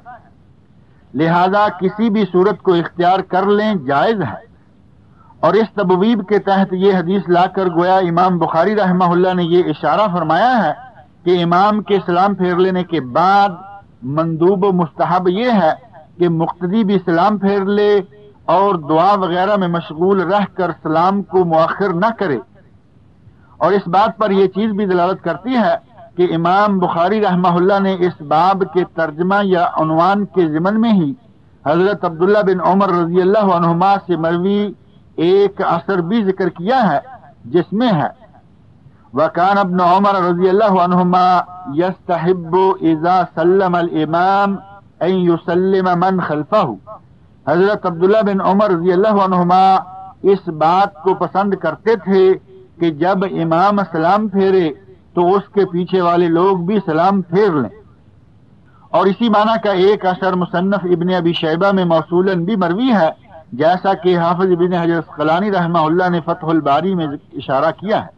لہذا کسی بھی صورت کو اختیار کر لیں جائز ہے۔ اور اس تبویب کے تحت یہ حدیث لا کر گویا امام بخاری رحمہ اللہ نے یہ اشارہ فرمایا ہے کہ امام کے سلام پھیر لینے کے بعد مندوب و مستحب یہ ہے کہ مقتدی بھی سلام پھیر لے اور دعا وغیرہ میں مشغول رہ کر سلام کو مؤخر نہ کرے۔ اور اس بات پر یہ چیز بھی دلالت کرتی ہے کہ امام بخاری رحمہ اللہ نے اس باب کے ترجمہ یا عنوان کے ضمن میں ہی حضرت عبداللہ بن عمر رضی اللہ عنہما سے مروی ایک اثر بھی ذکر کیا ہے، جس میں ہے وَكَانَ ابْنُ عُمَرَ رضی اللہ عنہما يَسْتَحِبُّ إِذَا سَلَّمَ الْإِمَامِ أَن يُسَلِّمَ مَنْ خَلْفَهُ۔ حضرت عبداللہ بن عمر رضی اللہ عنہما اس بات کو پسند کرتے تھے کہ جب امام سلام پھیرے تو اس کے پیچھے والے لوگ بھی سلام پھیر لیں۔ اور اسی معنی کا ایک اثر مصنف ابن ابی شیبہ میں موصولاً بھی مروی ہے، جیسا کہ حافظ ابن حجر اسقلانی رحمہ اللہ نے فتح الباری میں اشارہ کیا ہے۔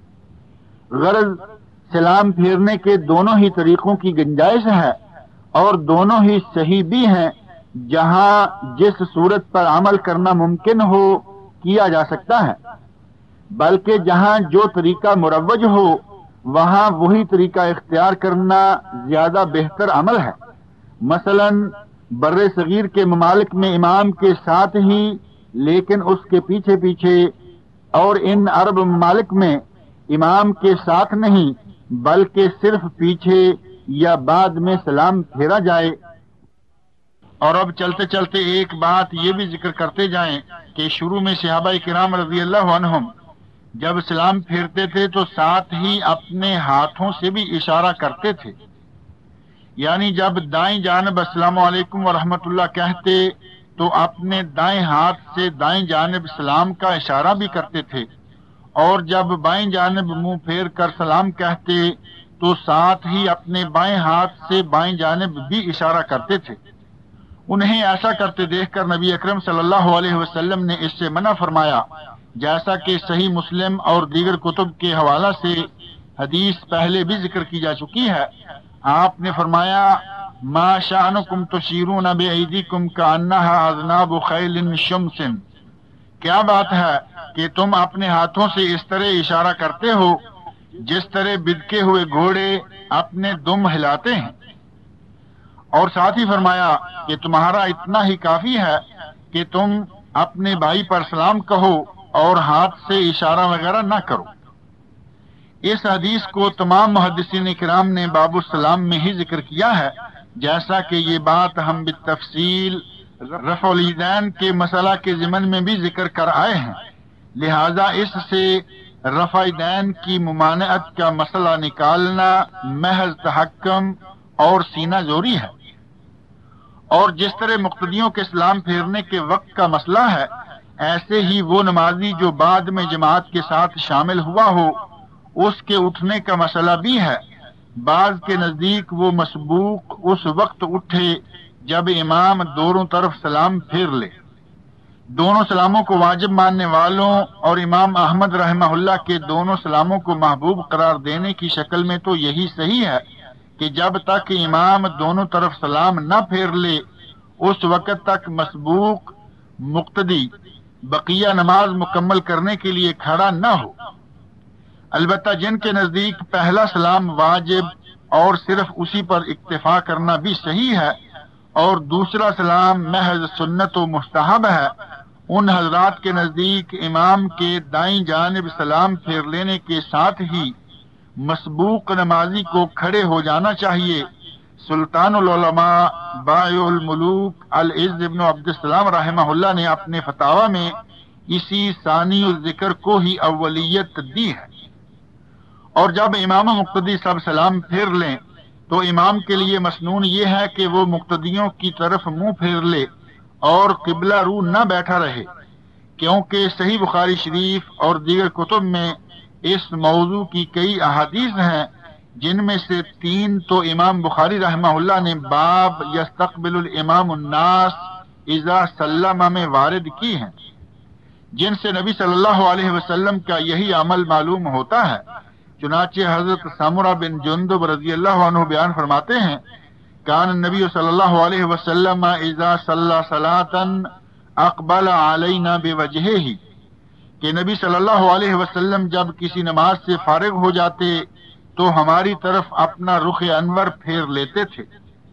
غرض سلام پھیرنے کے دونوں ہی طریقوں کی گنجائش ہے اور دونوں ہی صحیح بھی ہیں، جہاں جس صورت پر عمل کرنا ممکن ہو کیا جا سکتا ہے، بلکہ جہاں جو طریقہ مروج ہو وہاں وہی طریقہ اختیار کرنا زیادہ بہتر عمل ہے۔ مثلا بر صغیر کے ممالک میں امام کے ساتھ ہی لیکن اس کے پیچھے پیچھے، اور ان عرب ممالک میں امام کے ساتھ نہیں بلکہ صرف پیچھے یا بعد میں سلام پھیرا جائے۔ اور اب چلتے چلتے ایک بات یہ بھی ذکر کرتے جائیں کہ شروع میں صحابہ کرام رضی اللہ عنہم جب سلام پھیرتے تھے تو ساتھ ہی اپنے ہاتھوں سے بھی اشارہ کرتے تھے، یعنی جب دائیں جانب السلام علیکم ورحمۃ اللہ کہتے تو اپنے دائیں ہاتھ سے دائیں جانب سلام کا اشارہ بھی کرتے تھے، اور جب بائیں جانب منہ پھیر کر سلام کہتے تو ساتھ ہی اپنے بائیں ہاتھ سے بائیں جانب بھی اشارہ کرتے تھے۔ انہیں ایسا کرتے دیکھ کر نبی اکرم صلی اللہ علیہ وسلم نے اس سے منع فرمایا، جیسا کہ صحیح مسلم اور دیگر کتب کے حوالہ سے حدیث پہلے بھی ذکر کی جا چکی ہے۔ آپ نے فرمایا ما شأنکم تشیرون بأیدیکم کأنہا اذناب خیل شمس، کیا بات ہے کہ تم اپنے ہاتھوں سے اس طرح اشارہ کرتے ہو جس طرح بدکے ہوئے گھوڑے اپنے دم ہلاتے ہیں۔ اور ساتھ ہی فرمایا کہ تمہارا اتنا ہی کافی ہے کہ تم اپنے بھائی پر سلام کہو اور ہاتھ سے اشارہ وغیرہ نہ کرو۔ اس حدیث کو تمام محدثین کرام نے باب السلام میں ہی ذکر کیا ہے، جیسا کہ یہ بات ہم بالتفصیل رفع الیدین کے مسئلہ کے ضمن میں بھی ذکر کر آئے ہیں، لہذا اس سے رفع دین کی ممانعت کا مسئلہ نکالنا محض تحکم اور سینہ زوری ہے۔ اور جس طرح مقتدیوں کے سلام پھیرنے کے وقت کا مسئلہ ہے، ایسے ہی وہ نمازی جو بعد میں جماعت کے ساتھ شامل ہوا ہو اس کے اٹھنے کا مسئلہ بھی ہے۔ بعض کے نزدیک وہ مسبوق اس وقت اٹھے جب امام دونوں طرف سلام پھیر لے۔ دونوں سلاموں کو واجب ماننے والوں اور امام احمد رحمہ اللہ کے دونوں سلاموں کو محبوب قرار دینے کی شکل میں تو یہی صحیح ہے کہ جب تک امام دونوں طرف سلام نہ پھیر لے اس وقت تک مسبوق مقتدی بقیہ نماز مکمل کرنے کے لیے کھڑا نہ ہو۔ البتہ جن کے نزدیک پہلا سلام واجب اور صرف اسی پر اکتفا کرنا بھی صحیح ہے اور دوسرا سلام محض سنت و مستحب ہے، ان حضرات کے نزدیک امام کے دائیں جانب سلام پھیر لینے کے ساتھ ہی مسبوق نمازی کو کھڑے ہو جانا چاہیے۔ سلطان العلماء بائی الملوک العز ابن عبد السلام رحمہ اللہ نے اپنے فتاوی میں اسی ثانی الذکر کو ہی اولیت دی ہے۔ اور جب امام مقتدی سب سلام پھیر لیں تو امام کے لیے مسنون یہ ہے کہ وہ مقتدیوں کی طرف منہ پھیر لے اور قبلہ رو نہ بیٹھا رہے، کیونکہ صحیح بخاری شریف اور دیگر کتب میں اس موضوع کی کئی احادیث ہیں، جن میں سے 3 تو امام بخاری رحمہ اللہ نے باب یستقبل الامام الناس اذا سلم میں وارد کی ہیں، جن سے نبی صلی اللہ علیہ وسلم کا یہی عمل معلوم ہوتا ہے۔ چنانچہ حضرت سمرہ بن جندب رضی اللہ عنہ بیان فرماتے ہیں، کان النبی صلی اللہ علیہ وسلم اذا صلی صلاۃ اقبل علینا بوجہہ، کہ نبی صلی اللہ علیہ وسلم جب کسی نماز سے فارغ ہو جاتے تو ہماری طرف اپنا رخ انور پھیر لیتے تھے۔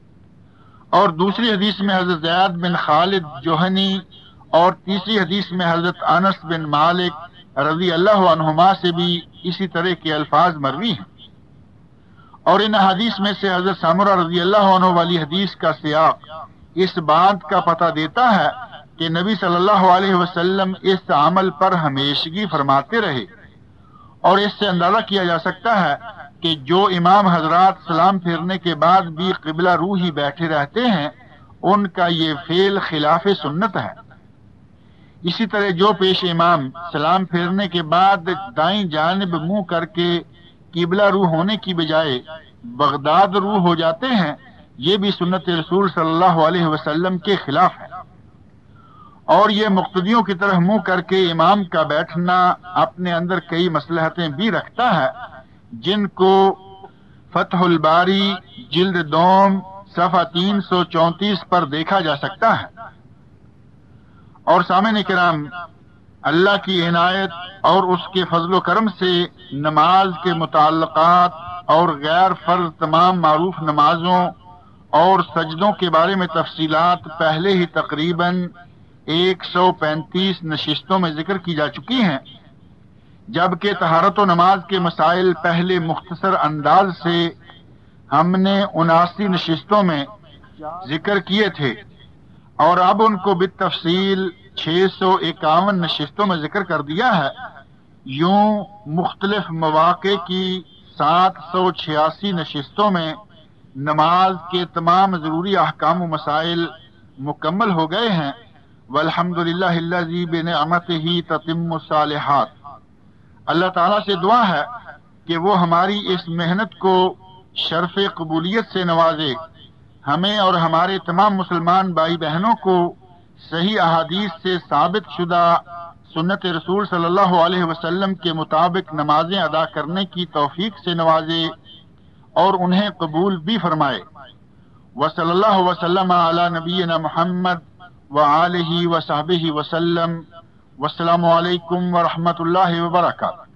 اور دوسری حدیث میں حضرت زیاد بن خالد جوہنی اور تیسری حدیث میں حضرت انس بن مالک رضی اللہ عنہما سے بھی اسی طرح کے الفاظ مروی ہیں۔ اور ان حدیث میں سے حضرت سمرہ رضی اللہ عنہ والی حدیث کا سیاق اس بات کا پتہ دیتا ہے کہ نبی صلی اللہ علیہ وسلم اس عمل پر ہمیشگی فرماتے رہے، اور اس سے اندازہ کیا جا سکتا ہے کہ جو امام حضرات سلام پھیرنے کے بعد بھی قبلہ رو ہی بیٹھے رہتے ہیں ان کا یہ فعل خلاف سنت ہے۔ اسی طرح جو پیش امام سلام پھیرنے کے بعد دائیں جانب منہ کر کے قبلہ رو ہونے کی بجائے بغداد رو ہو جاتے ہیں، یہ بھی سنت رسول صلی اللہ علیہ وسلم کے خلاف ہے۔ اور یہ مقتدیوں کی طرف منہ کر کے امام کا بیٹھنا اپنے اندر کئی مصلحتیں بھی رکھتا ہے، جن کو فتح الباری جلد 2 صفحہ 334 پر دیکھا جا سکتا ہے۔ اور سامعین کرام، اللہ کی عنایت اور اس کے فضل و کرم سے نماز کے متعلقات اور غیر فرض تمام معروف نمازوں اور سجدوں کے بارے میں تفصیلات پہلے ہی تقریباً 135 نشستوں میں ذکر کی جا چکی ہیں، جبکہ طہارت و نماز کے مسائل پہلے مختصر انداز سے ہم نے 79 نشستوں میں ذکر کیے تھے، اور اب ان کو بالتفصیل 651 نشستوں میں ذکر کر دیا ہے۔ یوں مختلف مواقع کی 786 نشستوں میں نماز کے تمام ضروری احکام و مسائل مکمل ہو گئے ہیں۔ والحمد للہ الذی بنعمتہ تتم الصالحات۔ اللہ تعالیٰ سے دعا ہے کہ وہ ہماری اس محنت کو شرف قبولیت سے نوازے، ہمیں اور ہمارے تمام مسلمان بھائی بہنوں کو صحیح احادیث سے ثابت شدہ سنت رسول صلی اللہ علیہ وسلم کے مطابق نمازیں ادا کرنے کی توفیق سے نوازے اور انہیں قبول بھی فرمائے۔ وصلی اللہ وسلم علی نبینا محمد وآلہ وصحبہ وسلم۔ والسلام علیکم ورحمۃ اللہ وبرکاتہ۔